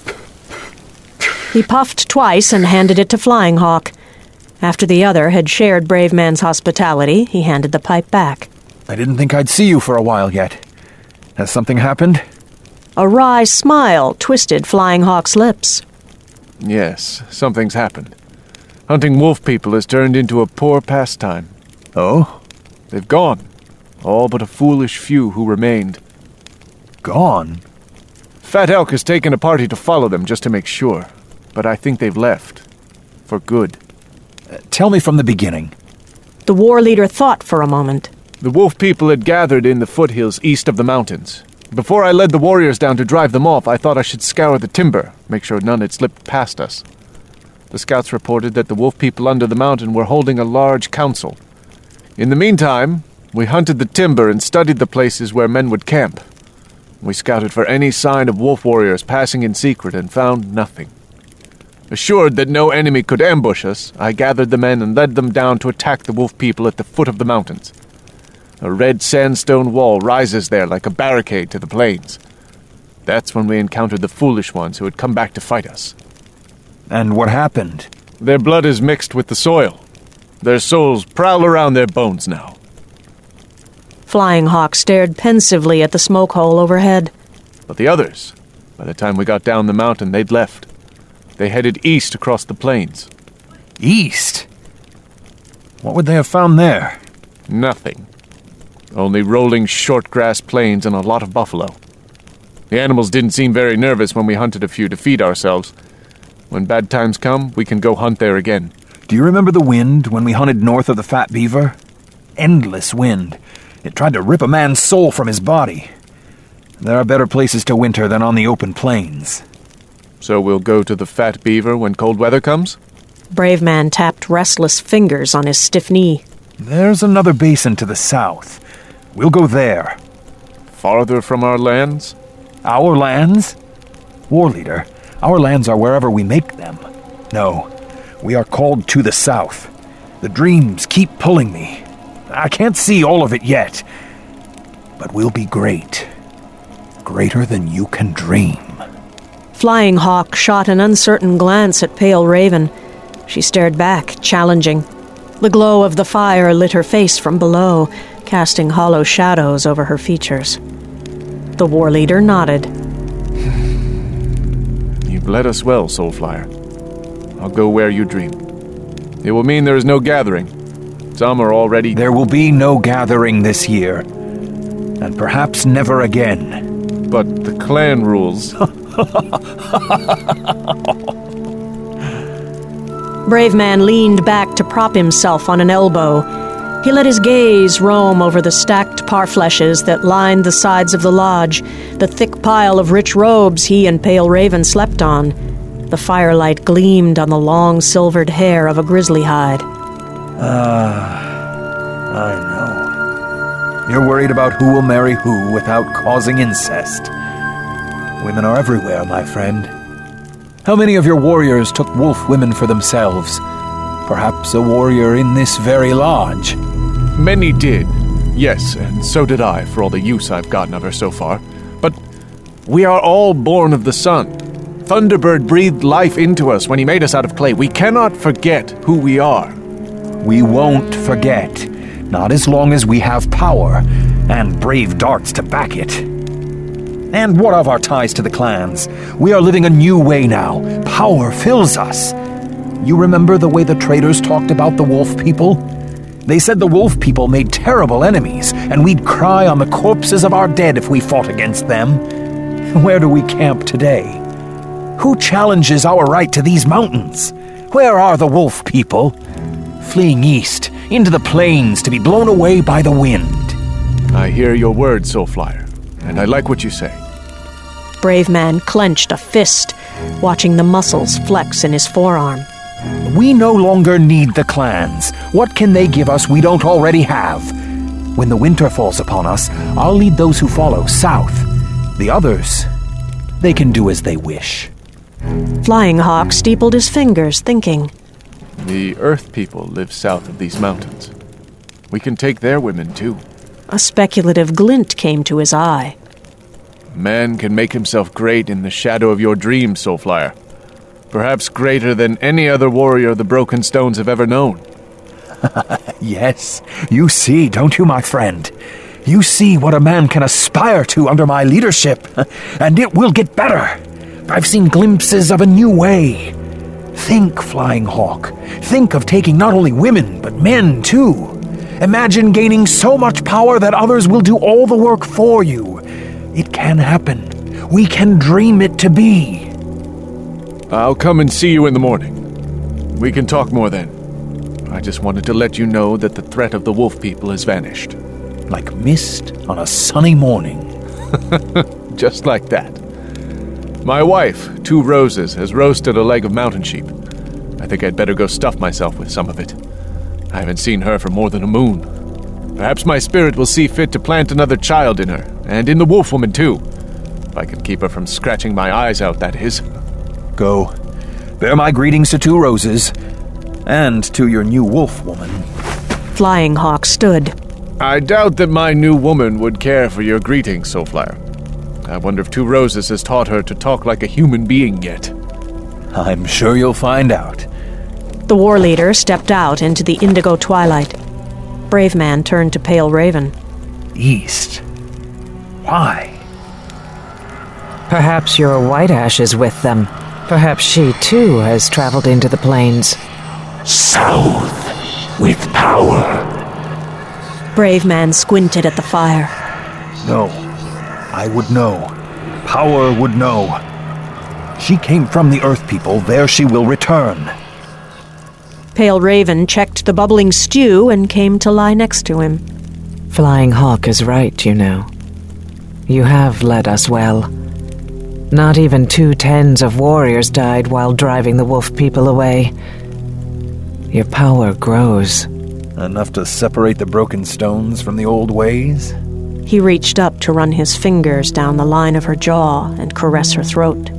He puffed twice and handed it to Flying Hawk. After the other had shared Brave Man's hospitality, he handed the pipe back. I didn't think I'd see you for a while yet. Has something happened? A wry smile twisted Flying Hawk's lips. Yes, something's happened. Hunting wolf people has turned into a poor pastime. Oh? They've gone. All but a foolish few who remained. Gone? Fat Elk has taken a party to follow them just to make sure. But I think they've left. For good. Tell me from the beginning. The war leader thought for a moment. The wolf people had gathered in the foothills east of the mountains. Before I led the warriors down to drive them off, I thought I should scour the timber, make sure none had slipped past us. The scouts reported that the wolf people under the mountain were holding a large council. In the meantime, we hunted the timber and studied the places where men would camp. We scouted for any sign of wolf warriors passing in secret and found nothing. Assured that no enemy could ambush us, I gathered the men and led them down to attack the wolf people at the foot of the mountains. A red sandstone wall rises there like a barricade to the plains. That's when we encountered the foolish ones who had come back to fight us. And what happened? Their blood is mixed with the soil. Their souls prowl around their bones now. Flying Hawk stared pensively at the smoke hole overhead. But the others, by the time we got down the mountain, they'd left. They headed east across the plains. East? What would they have found there? Nothing. Only rolling short grass plains and a lot of buffalo. The animals didn't seem very nervous when we hunted a few to feed ourselves. When bad times come, we can go hunt there again. Do you remember the wind when we hunted north of the Fat Beaver? Endless wind. It tried to rip a man's soul from his body. There are better places to winter than on the open plains. So we'll go to the Fat Beaver when cold weather comes? Brave Man tapped restless fingers on his stiff knee. There's another basin to the south. We'll go there. Farther from our lands? Our lands? War Leader, our lands are wherever we make them. No, we are called to the south. The dreams keep pulling me. I can't see all of it yet. But we'll be great. Greater than you can dream. Flying Hawk shot an uncertain glance at Pale Raven. She stared back, challenging. The glow of the fire lit her face from below, casting hollow shadows over her features. The war leader nodded. You've led us well, Soulflyer. I'll go where you dream. It will mean there is no gathering. Some are already... There will be no gathering this year. And perhaps never again. But the clan rules... Brave Man leaned back to prop himself on an elbow. He let his gaze roam over the stacked parfleshes that lined the sides of the lodge, the thick pile of rich robes he and Pale Raven slept on. The firelight gleamed on the long silvered hair of a grizzly hide. I know. You're worried about who will marry who without causing incest. Women are everywhere, my friend. How many of your warriors took wolf women for themselves? Perhaps a warrior in this very lodge. Many did. Yes, and so did I, for all the use I've gotten of her so far. But we are all born of the sun. Thunderbird breathed life into us when he made us out of clay. We cannot forget who we are. We won't forget. Not as long as we have power, and brave darts to back it. And what of our ties to the clans? We are living a new way now. Power fills us. You remember the way the traders talked about the wolf people? They said the wolf people made terrible enemies, and we'd cry on the corpses of our dead if we fought against them. Where do we camp today? Who challenges our right to these mountains? Where are the wolf people? Fleeing east, into the plains to be blown away by the wind. I hear your words, Soulflyer, and I like what you say. Brave Man clenched a fist, watching the muscles flex in his forearm. We no longer need the clans. What can they give us we don't already have? When the winter falls upon us, I'll lead those who follow south. The others, they can do as they wish. Flying Hawk steepled his fingers, thinking. The Earth people live south of these mountains. We can take their women, too. A speculative glint came to his eye. Man can make himself great in the shadow of your dreams, Soulflyer. Perhaps greater than any other warrior the Broken Stones have ever known. Yes, you see, don't you, my friend? You see what a man can aspire to under my leadership, and it will get better. I've seen glimpses of a new way. Think, Flying Hawk. Think of taking not only women, but men too. Imagine gaining so much power that others will do all the work for you. It can happen. We can dream it to be. I'll come and see you in the morning. We can talk more then. I just wanted to let you know that the threat of the wolf people has vanished. Like mist on a sunny morning. Just like that. My wife, 2 Roses, has roasted a leg of mountain sheep. I think I'd better go stuff myself with some of it. I haven't seen her for more than a moon. Perhaps my spirit will see fit to plant another child in her, and in the wolf woman too. If I can keep her from scratching my eyes out, that is. Go. Bear my greetings to 2 Roses, and to your new wolf woman. Flying Hawk stood. I doubt that my new woman would care for your greetings, Soulflyer. I wonder if 2 Roses has taught her to talk like a human being yet. I'm sure you'll find out. The war leader stepped out into the indigo twilight. Brave Man turned to Pale Raven. East. Why? Perhaps your White Ash is with them. Perhaps she, too, has traveled into the plains. South, with power. Brave Man squinted at the fire. No. I would know. Power would know. She came from the Earth People. There she will return. Pale Raven checked the bubbling stew and came to lie next to him. Flying Hawk is right, you know. You have led us well. Not even 2 tens of warriors died while driving the wolf people away. Your power grows. Enough to separate the broken stones from the old ways? He reached up to run his fingers down the line of her jaw and caress her throat.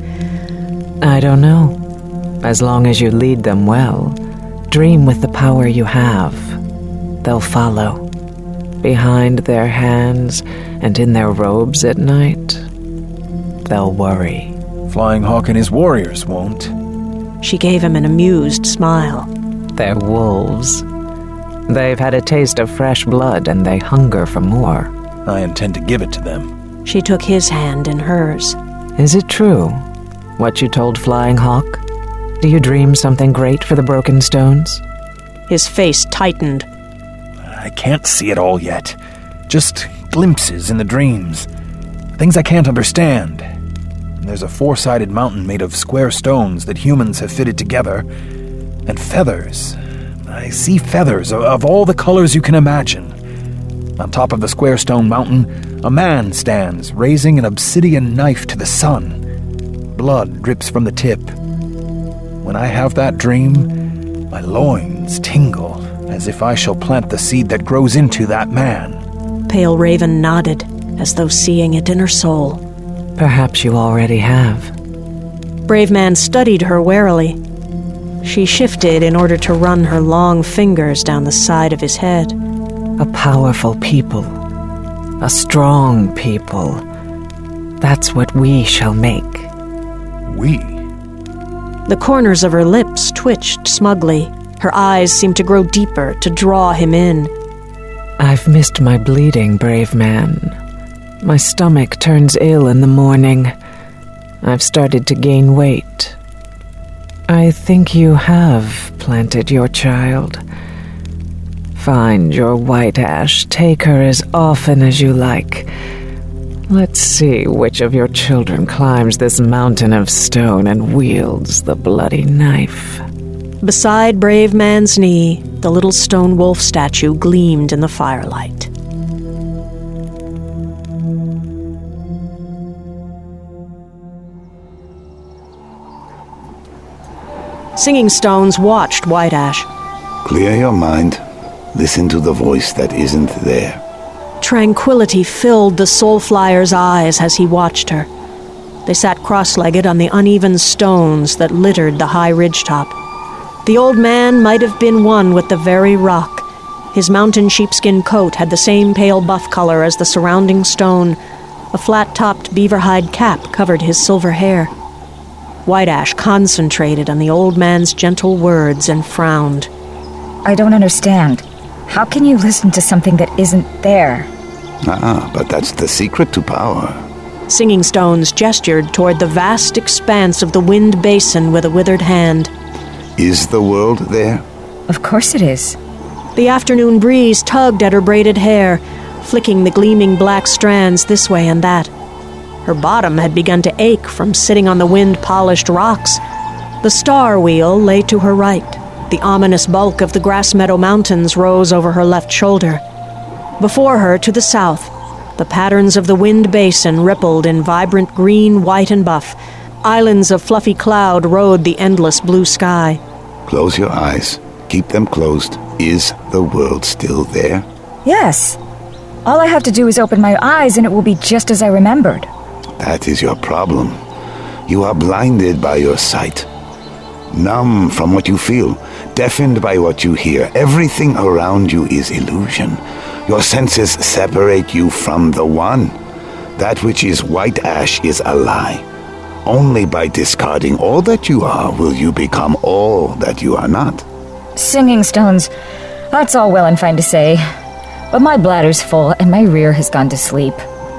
I don't know. As long as you lead them well, dream with the power you have. They'll follow. Behind their hands and in their robes at night, they'll worry. Flying Hawk and his warriors won't. She gave him an amused smile. They're wolves. They've had a taste of fresh blood and they hunger for more. I intend to give it to them. She took his hand in hers. Is it true, what you told Flying Hawk? Do you dream something great for the broken stones? His face tightened. I can't see it all yet. Just glimpses in the dreams. Things I can't understand. There's a 4-sided mountain made of square stones that humans have fitted together. And feathers. I see feathers of all the colors you can imagine. On top of the square stone mountain, a man stands, raising an obsidian knife to the sun. Blood drips from the tip. When I have that dream, my loins tingle, as if I shall plant the seed that grows into that man. Pale Raven nodded, as though seeing it in her soul. Perhaps you already have. Brave Man studied her warily. She shifted in order to run her long fingers down the side of his head. A powerful people. A strong people. That's what we shall make. We? The corners of her lips twitched smugly. Her eyes seemed to grow deeper, to draw him in. I've missed my bleeding, Brave Man. My stomach turns ill in the morning. I've started to gain weight. I think you have planted your child. Find your White Ash. Take her as often as you like. Let's see which of your children climbs this mountain of stone and wields the bloody knife. Beside Brave Man's knee, the little stone wolf statue gleamed in the firelight. Singing Stones watched White Ash. Clear your mind. Listen to the voice that isn't there. Tranquility filled the Soulflyer's eyes as he watched her. They sat cross-legged on the uneven stones that littered the high ridgetop. The old man might have been one with the very rock. His mountain sheepskin coat had the same pale buff color as the surrounding stone. A flat-topped beaver hide cap covered his silver hair. White Ash concentrated on the old man's gentle words and frowned. I don't understand. How can you listen to something that isn't there? But that's the secret to power. Singing Stones gestured toward the vast expanse of the Wind Basin with a withered hand. Is the world there? Of course it is. The afternoon breeze tugged at her braided hair, flicking the gleaming black strands this way and that. Her bottom had begun to ache from sitting on the wind-polished rocks. The star wheel lay to her right. The ominous bulk of the Grass Meadow Mountains rose over her left shoulder. Before her, to the south, the patterns of the wind basin rippled in vibrant green, white, and buff. Islands of fluffy cloud rode the endless blue sky. Close your eyes. Keep them closed. Is the world still there? Yes. All I have to do is open my eyes and it will be just as I remembered. That is your problem. You are blinded by your sight. Numb from what you feel. Deafened by what you hear. Everything around you is illusion. Your senses separate you from the One. That which is white ash is a lie. Only by discarding all that you are will you become all that you are not. Singing stones. That's all well and fine to say. But my bladder's full and my rear has gone to sleep.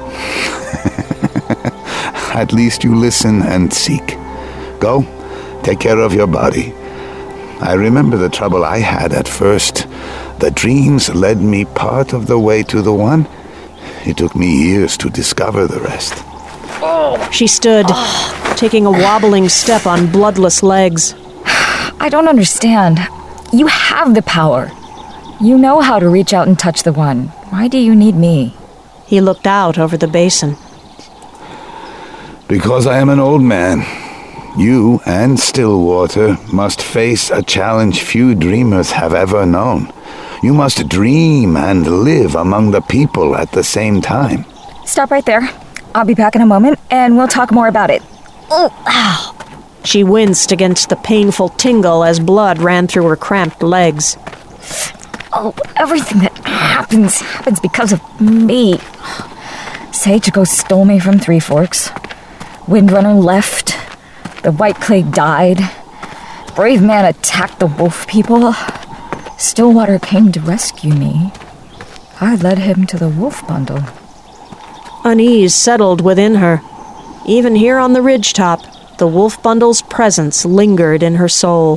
At least you listen and seek. Go, take care of your body. I remember the trouble I had at first. The dreams led me part of the way to the One. It took me years to discover the rest. She stood, taking a wobbling step on bloodless legs. I don't understand. You have the power. You know how to reach out and touch the One. Why do you need me? He looked out over the basin. Because I am an old man. You and Stillwater must face a challenge few dreamers have ever known. You must dream and live among the people at the same time. Stop right there. I'll be back in a moment, and we'll talk more about it. Oh, ow. She winced against the painful tingle as blood ran through her cramped legs. Oh, everything that happens because of me. Sage Ghost stole me from Three Forks. Windrunner left. The White Clay died. Brave Man attacked the wolf people. Stillwater came to rescue me. I led him to the wolf bundle. Unease settled within her. Even here on the ridgetop, the wolf bundle's presence lingered in her soul.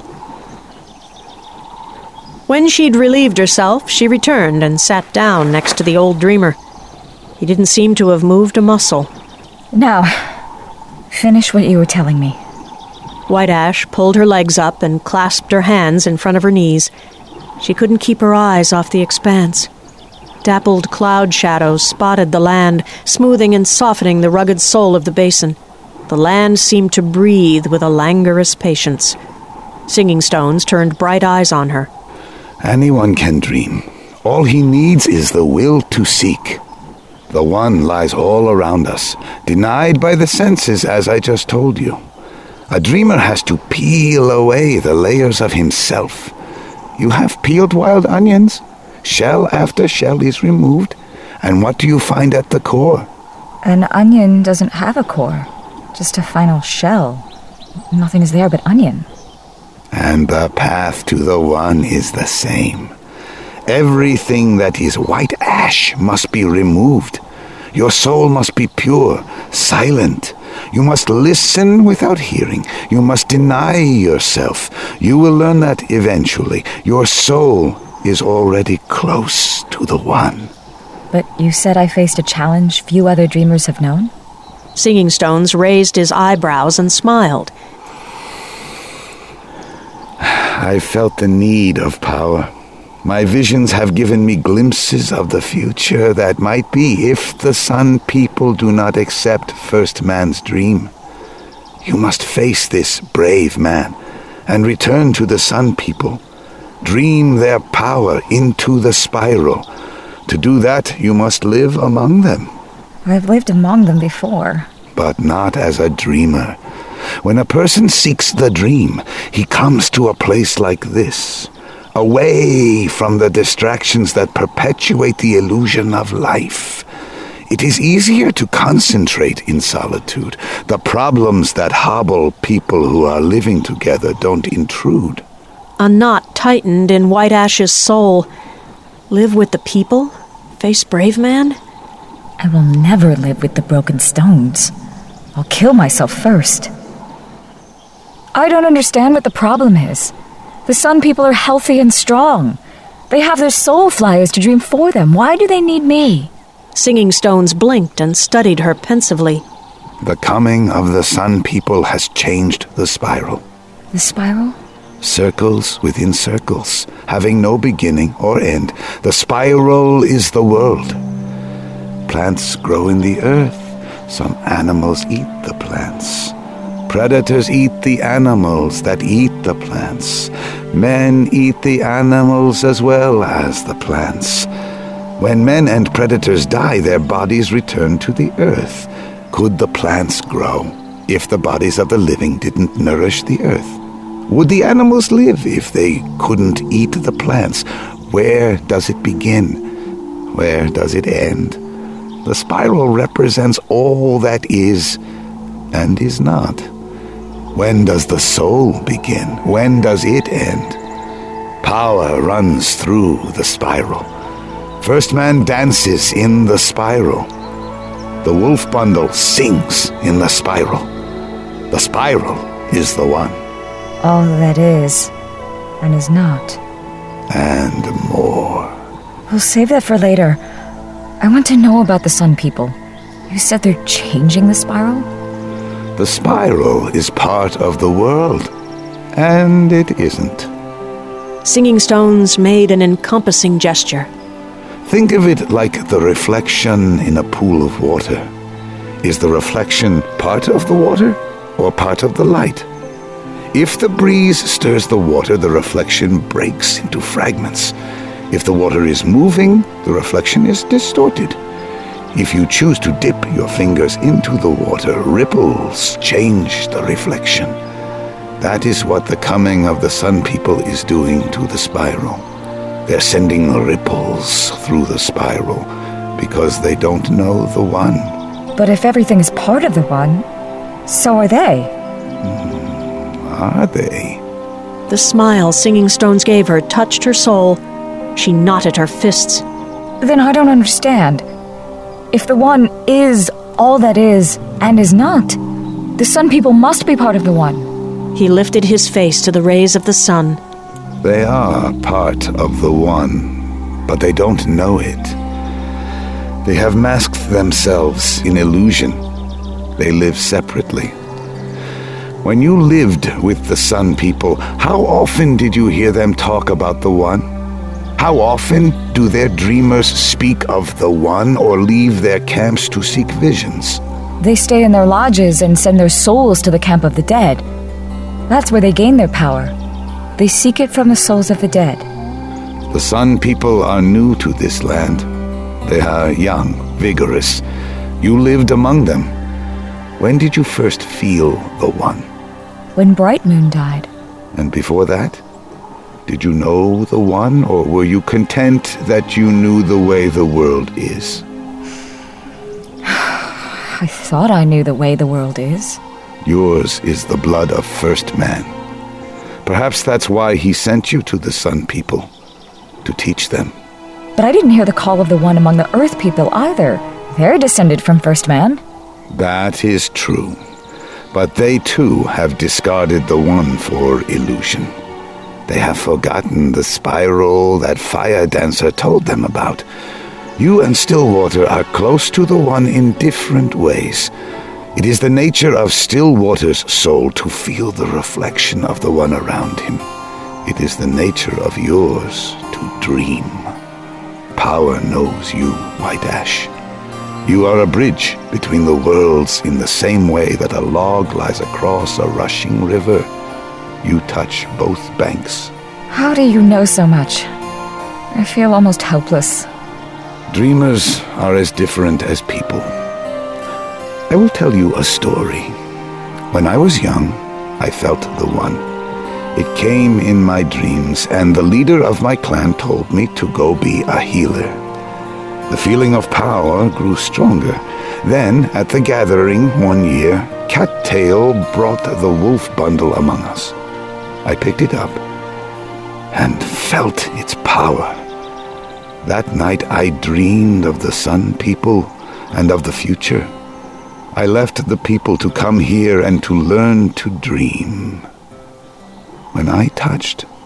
When she'd relieved herself, she returned and sat down next to the old dreamer. He didn't seem to have moved a muscle. Now, finish what you were telling me. White Ash pulled her legs up and clasped her hands in front of her knees. She couldn't keep her eyes off the expanse. Dappled cloud shadows spotted the land, smoothing and softening the rugged soul of the basin. The land seemed to breathe with a languorous patience. Singing Stones turned bright eyes on her. Anyone can dream. All he needs is the will to seek. The One lies all around us, denied by the senses, as I just told you. A dreamer has to peel away the layers of himself. You have peeled wild onions. Shell after shell is removed, and what do you find at the core? An onion doesn't have a core, just a final shell. Nothing is there but onion. And the path to the One is the same. Everything that is white ash must be removed. Your soul must be pure, silent. You must listen without hearing. You must deny yourself. You will learn that eventually. Your soul is already close to the One. But you said I faced a challenge few other dreamers have known? Singing Stones raised his eyebrows and smiled. I felt the need of power. My visions have given me glimpses of the future that might be if the Sun people do not accept First Man's dream. You must face this brave man and return to the Sun people. Dream their power into the spiral. To do that, you must live among them. I've lived among them before. But not as a dreamer. When a person seeks the dream, he comes to a place like this, away from the distractions that perpetuate the illusion of life. It is easier to concentrate in solitude. The problems that hobble people who are living together don't intrude. A knot tightened in White Ash's soul. Live with the people? Face Brave Man? I will never live with the broken stones. I'll kill myself first. I don't understand what the problem is. The Sun People are healthy and strong. They have their soul flyers to dream for them. Why do they need me? Singing Stones blinked and studied her pensively. The coming of the Sun People has changed the spiral. The spiral? Circles within circles, having no beginning or end. The spiral is the world. Plants grow in the earth. Some animals eat the plants. Predators eat the animals that eat the plants. Men eat the animals as well as the plants. When men and predators die, their bodies return to the earth. Could the plants grow if the bodies of the living didn't nourish the earth? Would the animals live if they couldn't eat the plants? Where does it begin? Where does it end? The spiral represents all that is and is not. When does the soul begin? When does it end? Power runs through the spiral. First man dances in the spiral. The wolf bundle sings in the spiral. The spiral is the one. All that is and is not. And more. We'll save that for later. I want to know about the Sun People. You said they're changing the spiral? The spiral is part of the world, and it isn't. Singing Stones made an encompassing gesture. Think of it like the reflection in a pool of water. Is the reflection part of the water or part of the light? If the breeze stirs the water, the reflection breaks into fragments. If the water is moving, the reflection is distorted. If you choose to dip your fingers into the water, ripples change the reflection. That is what the coming of the Sun People is doing to the spiral. They're sending ripples through the spiral because they don't know the One. But if everything is part of the One, so are they. Are they? The smile Singing Stones gave her touched her soul. She knotted her fists. Then I don't understand. If the One is all that is and is not, the Sun People must be part of the One. He lifted his face to the rays of the sun. They are part of the One, but they don't know it. They have masked themselves in illusion. They live separately. When you lived with the Sun People, how often did you hear them talk about the One? How often do their dreamers speak of the One or leave their camps to seek visions? They stay in their lodges and send their souls to the camp of the dead. That's where they gain their power. They seek it from the souls of the dead. The Sun People are new to this land. They are young, vigorous. You lived among them. When did you first feel the One? When Bright Moon died. And before that? Did you know the One, or were you content that you knew the way the world is? I thought I knew the way the world is. Yours is the blood of first man. Perhaps that's why he sent you to the Sun People, to teach them. But I didn't hear the call of the One among the Earth People either. They're descended from first man. That is true. But they too have discarded the One for illusion. They have forgotten the spiral that Fire Dancer told them about. You and Stillwater are close to the One in different ways. It is the nature of Stillwater's soul to feel the reflection of the One around him. It is the nature of yours to dream. Power knows you, White Ash. You are a bridge between the worlds in the same way that a log lies across a rushing river. You touch both banks. How do you know so much? I feel almost helpless. Dreamers are as different as people. I will tell you a story. When I was young, I felt the One. It came in my dreams, and the leader of my clan told me to go be a healer. The feeling of power grew stronger. Then, at the gathering one year, Cattail brought the wolf bundle among us. I picked it up and felt its power. That night I dreamed of the Sun People and of the future. I left the people to come here and to learn to dream. When I touched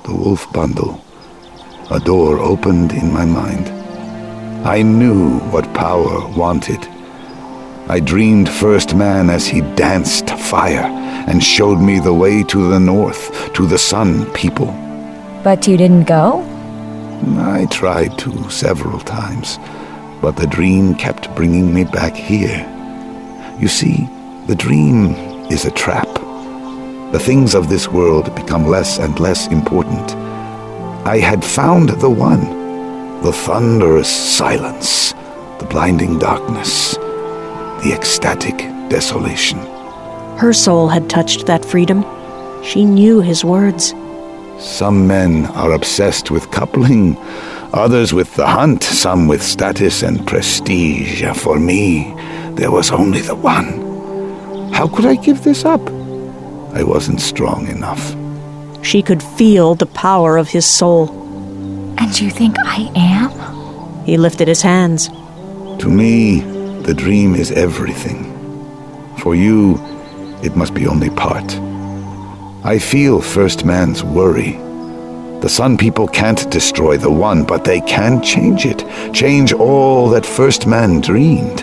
the wolf bundle, a door opened in my mind. I knew what power wanted. I dreamed First Man as he danced fire and showed me the way to the north, to the Sun People. But you didn't go? I tried to several times, but the dream kept bringing me back here. You see, the dream is a trap. The things of this world become less and less important. I had found the one, the thunderous silence, the blinding darkness, the ecstatic desolation. Her soul had touched that freedom. She knew his words. Some men are obsessed with coupling, others with the hunt, some with status and prestige. For me, there was only the one. How could I give this up? I wasn't strong enough. She could feel the power of his soul. And you think I am? He lifted his hands. To me, the dream is everything. For you, it must be only part. I feel First Man's worry. The Sun People can't destroy the one, but they can change it. Change all that First Man dreamed.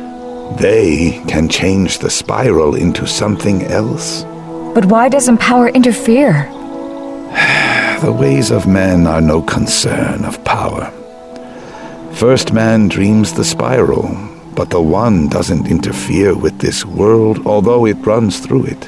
They can change the spiral into something else. But why doesn't power interfere? The ways of men are no concern of power. First Man dreams the spiral, but the one doesn't interfere with this world, although it runs through it.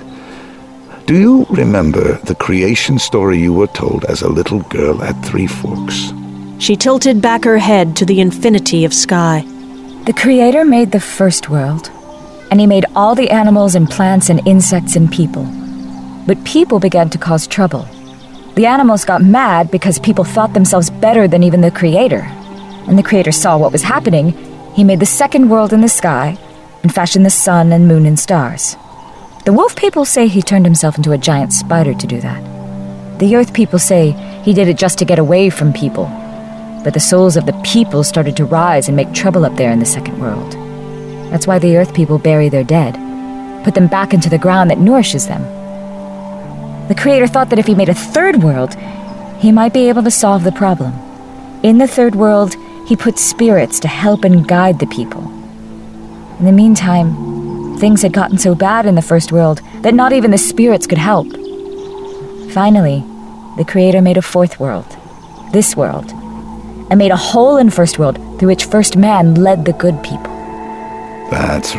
Do you remember the creation story you were told as a little girl at Three Forks? She tilted back her head to the infinity of sky. The Creator made the first world, and he made all the animals and plants and insects and people. But people began to cause trouble. The animals got mad because people thought themselves better than even the Creator. And the Creator saw what was happening. He made the second world in the sky and fashioned the sun and moon and stars. The wolf people say he turned himself into a giant spider to do that. The earth people say he did it just to get away from people. But the souls of the people started to rise and make trouble up there in the second world. That's why the earth people bury their dead, put them back into the ground that nourishes them. The Creator thought that if he made a third world, he might be able to solve the problem. In the third world, he put spirits to help and guide the people. In the meantime, things had gotten so bad in the first world that not even the spirits could help. Finally, the Creator made a fourth world, this world, and made a hole in first world through which First Man led the good people. That's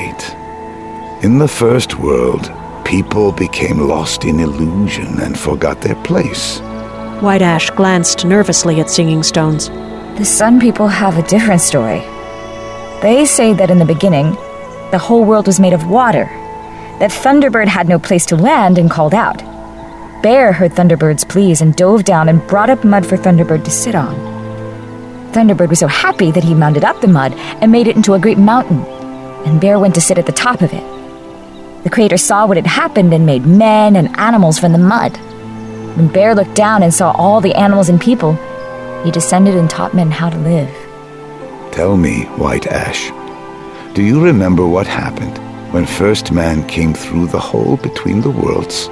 right. In the first world, people became lost in illusion and forgot their place. White Ash glanced nervously at Singing Stones. The Sun People have a different story. They say that in the beginning, the whole world was made of water, that Thunderbird had no place to land and called out. Bear heard Thunderbird's pleas and dove down and brought up mud for Thunderbird to sit on. Thunderbird was so happy that he mounded up the mud and made it into a great mountain, and Bear went to sit at the top of it. The Creator saw what had happened and made men and animals from the mud. When Bear looked down and saw all the animals and people, he descended and taught men how to live. Tell me, White Ash, do you remember what happened when First Man came through the hole between the worlds?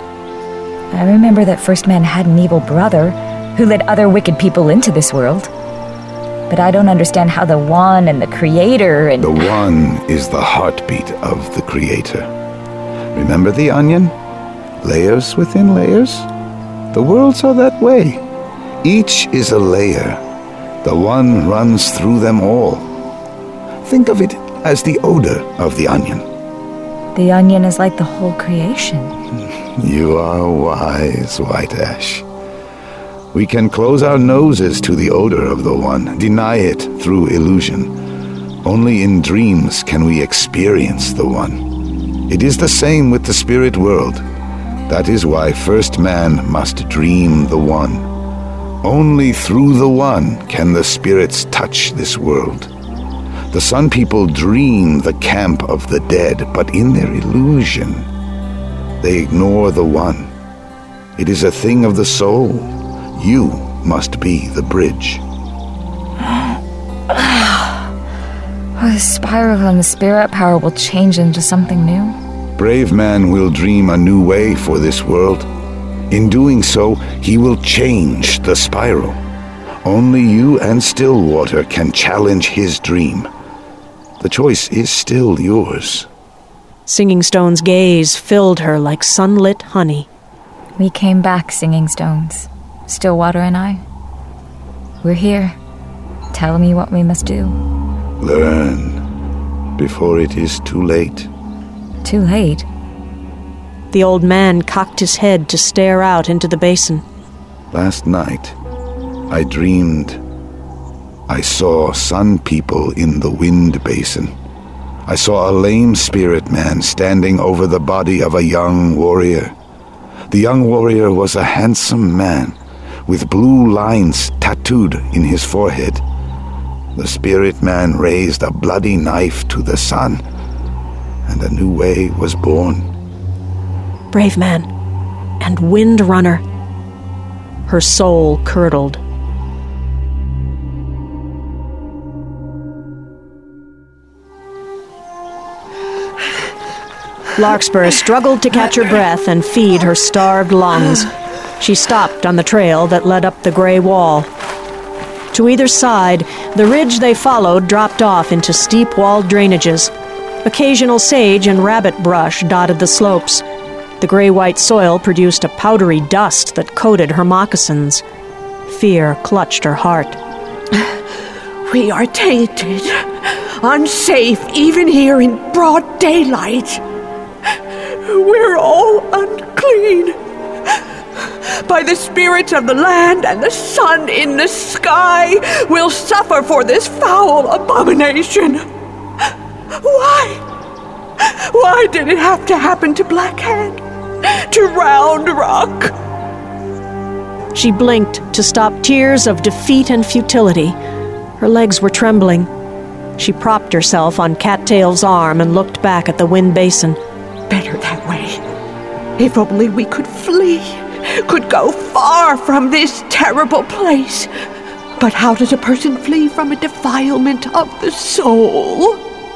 I remember that First Man had an evil brother who led other wicked people into this world. But I don't understand how the One and the Creator and... The One is the heartbeat of the Creator. Remember the onion? Layers within layers? The worlds are that way. Each is a layer. The One runs through them all. Think of it as the odor of the onion. The onion is like the whole creation. You are wise, White Ash. We can close our noses to the odor of the One, deny it through illusion. Only in dreams can we experience the One. It is the same with the spirit world. That is why First Man must dream the One. Only through the One can the spirits touch this world. The Sun People dream the camp of the dead, but in their illusion, they ignore the One. It is a thing of the soul. You must be the bridge. The spiral and the spirit power will change into something new. Brave Man will dream a new way for this world. In doing so, he will change the spiral. Only you and Stillwater can challenge his dream. The choice is still yours. Singing Stone's gaze filled her like sunlit honey. We came back, Singing Stones. Stillwater and I. We're here. Tell me what we must do. Learn before it is too late. Too late? The old man cocked his head to stare out into the basin. Last night, I dreamed I saw sun people in the wind basin. I saw a lame spirit man standing over the body of a young warrior. The young warrior was a handsome man with blue lines tattooed in his forehead. The spirit man raised a bloody knife to the sun, and a new way was born. Brave man and Wind Runner. Her soul curdled. Larkspur struggled to catch her breath and feed her starved lungs. She stopped on the trail that led up the gray wall. To either side, the ridge they followed dropped off into steep-walled drainages. Occasional sage and rabbit brush dotted the slopes. The gray-white soil produced a powdery dust that coated her moccasins. Fear clutched her heart. We are tainted, unsafe even here in broad daylight. We're all unclean. By the spirits of the land and the sun in the sky, we'll suffer for this foul abomination. Why did it have to happen to Black Hand? To Round Rock? She blinked to stop tears of defeat and futility. Her legs were trembling. She propped herself on Cattail's arm and looked back at the wind basin. Better that way. If only we could flee, could go far from this terrible place. But how does a person flee from a defilement of the soul?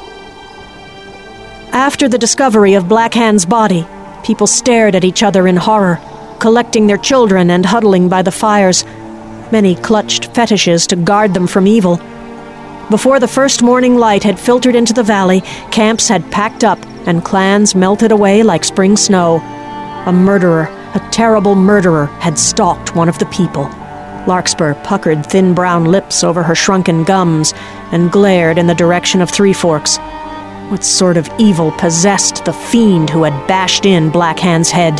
After the discovery of Black Hand's body, people stared at each other in horror, collecting their children and huddling by the fires. Many clutched fetishes to guard them from evil. Before the first morning light had filtered into the valley, camps had packed up and clans melted away like spring snow. A murderer, a terrible murderer, had stalked one of the people. Larkspur puckered thin brown lips over her shrunken gums and glared in the direction of Three Forks. What sort of evil possessed the fiend who had bashed in Black Hand's head?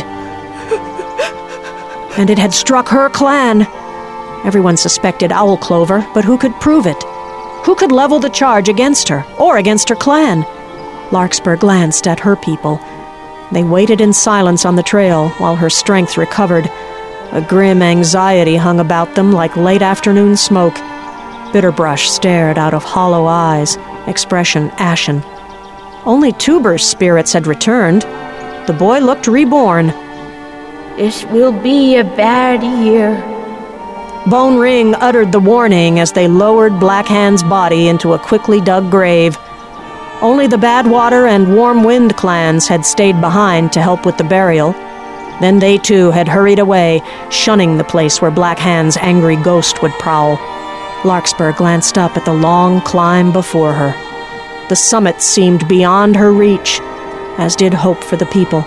And it had struck her clan. Everyone suspected Owl Clover, but who could prove it? Who could level the charge against her, or against her clan? Larkspur glanced at her people. They waited in silence on the trail while her strength recovered. A grim anxiety hung about them like late afternoon smoke. Bitterbrush stared out of hollow eyes, expression ashen. Only Tuber's spirits had returned. The boy looked reborn. This will be a bad year. Bone Ring uttered the warning as they lowered Black Hand's body into a quickly dug grave. Only the Badwater and Warm Wind clans had stayed behind to help with the burial. Then they too had hurried away, shunning the place where Black Hand's angry ghost would prowl. Larkspur glanced up at the long climb before her. The summit seemed beyond her reach, as did hope for the people.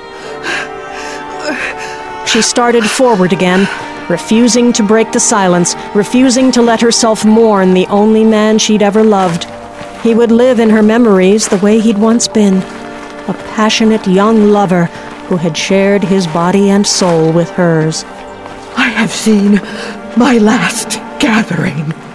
She started forward again, refusing to break the silence, refusing to let herself mourn the only man she'd ever loved. He would live in her memories the way he'd once been, a passionate young lover who had shared his body and soul with hers. I have seen my last gathering.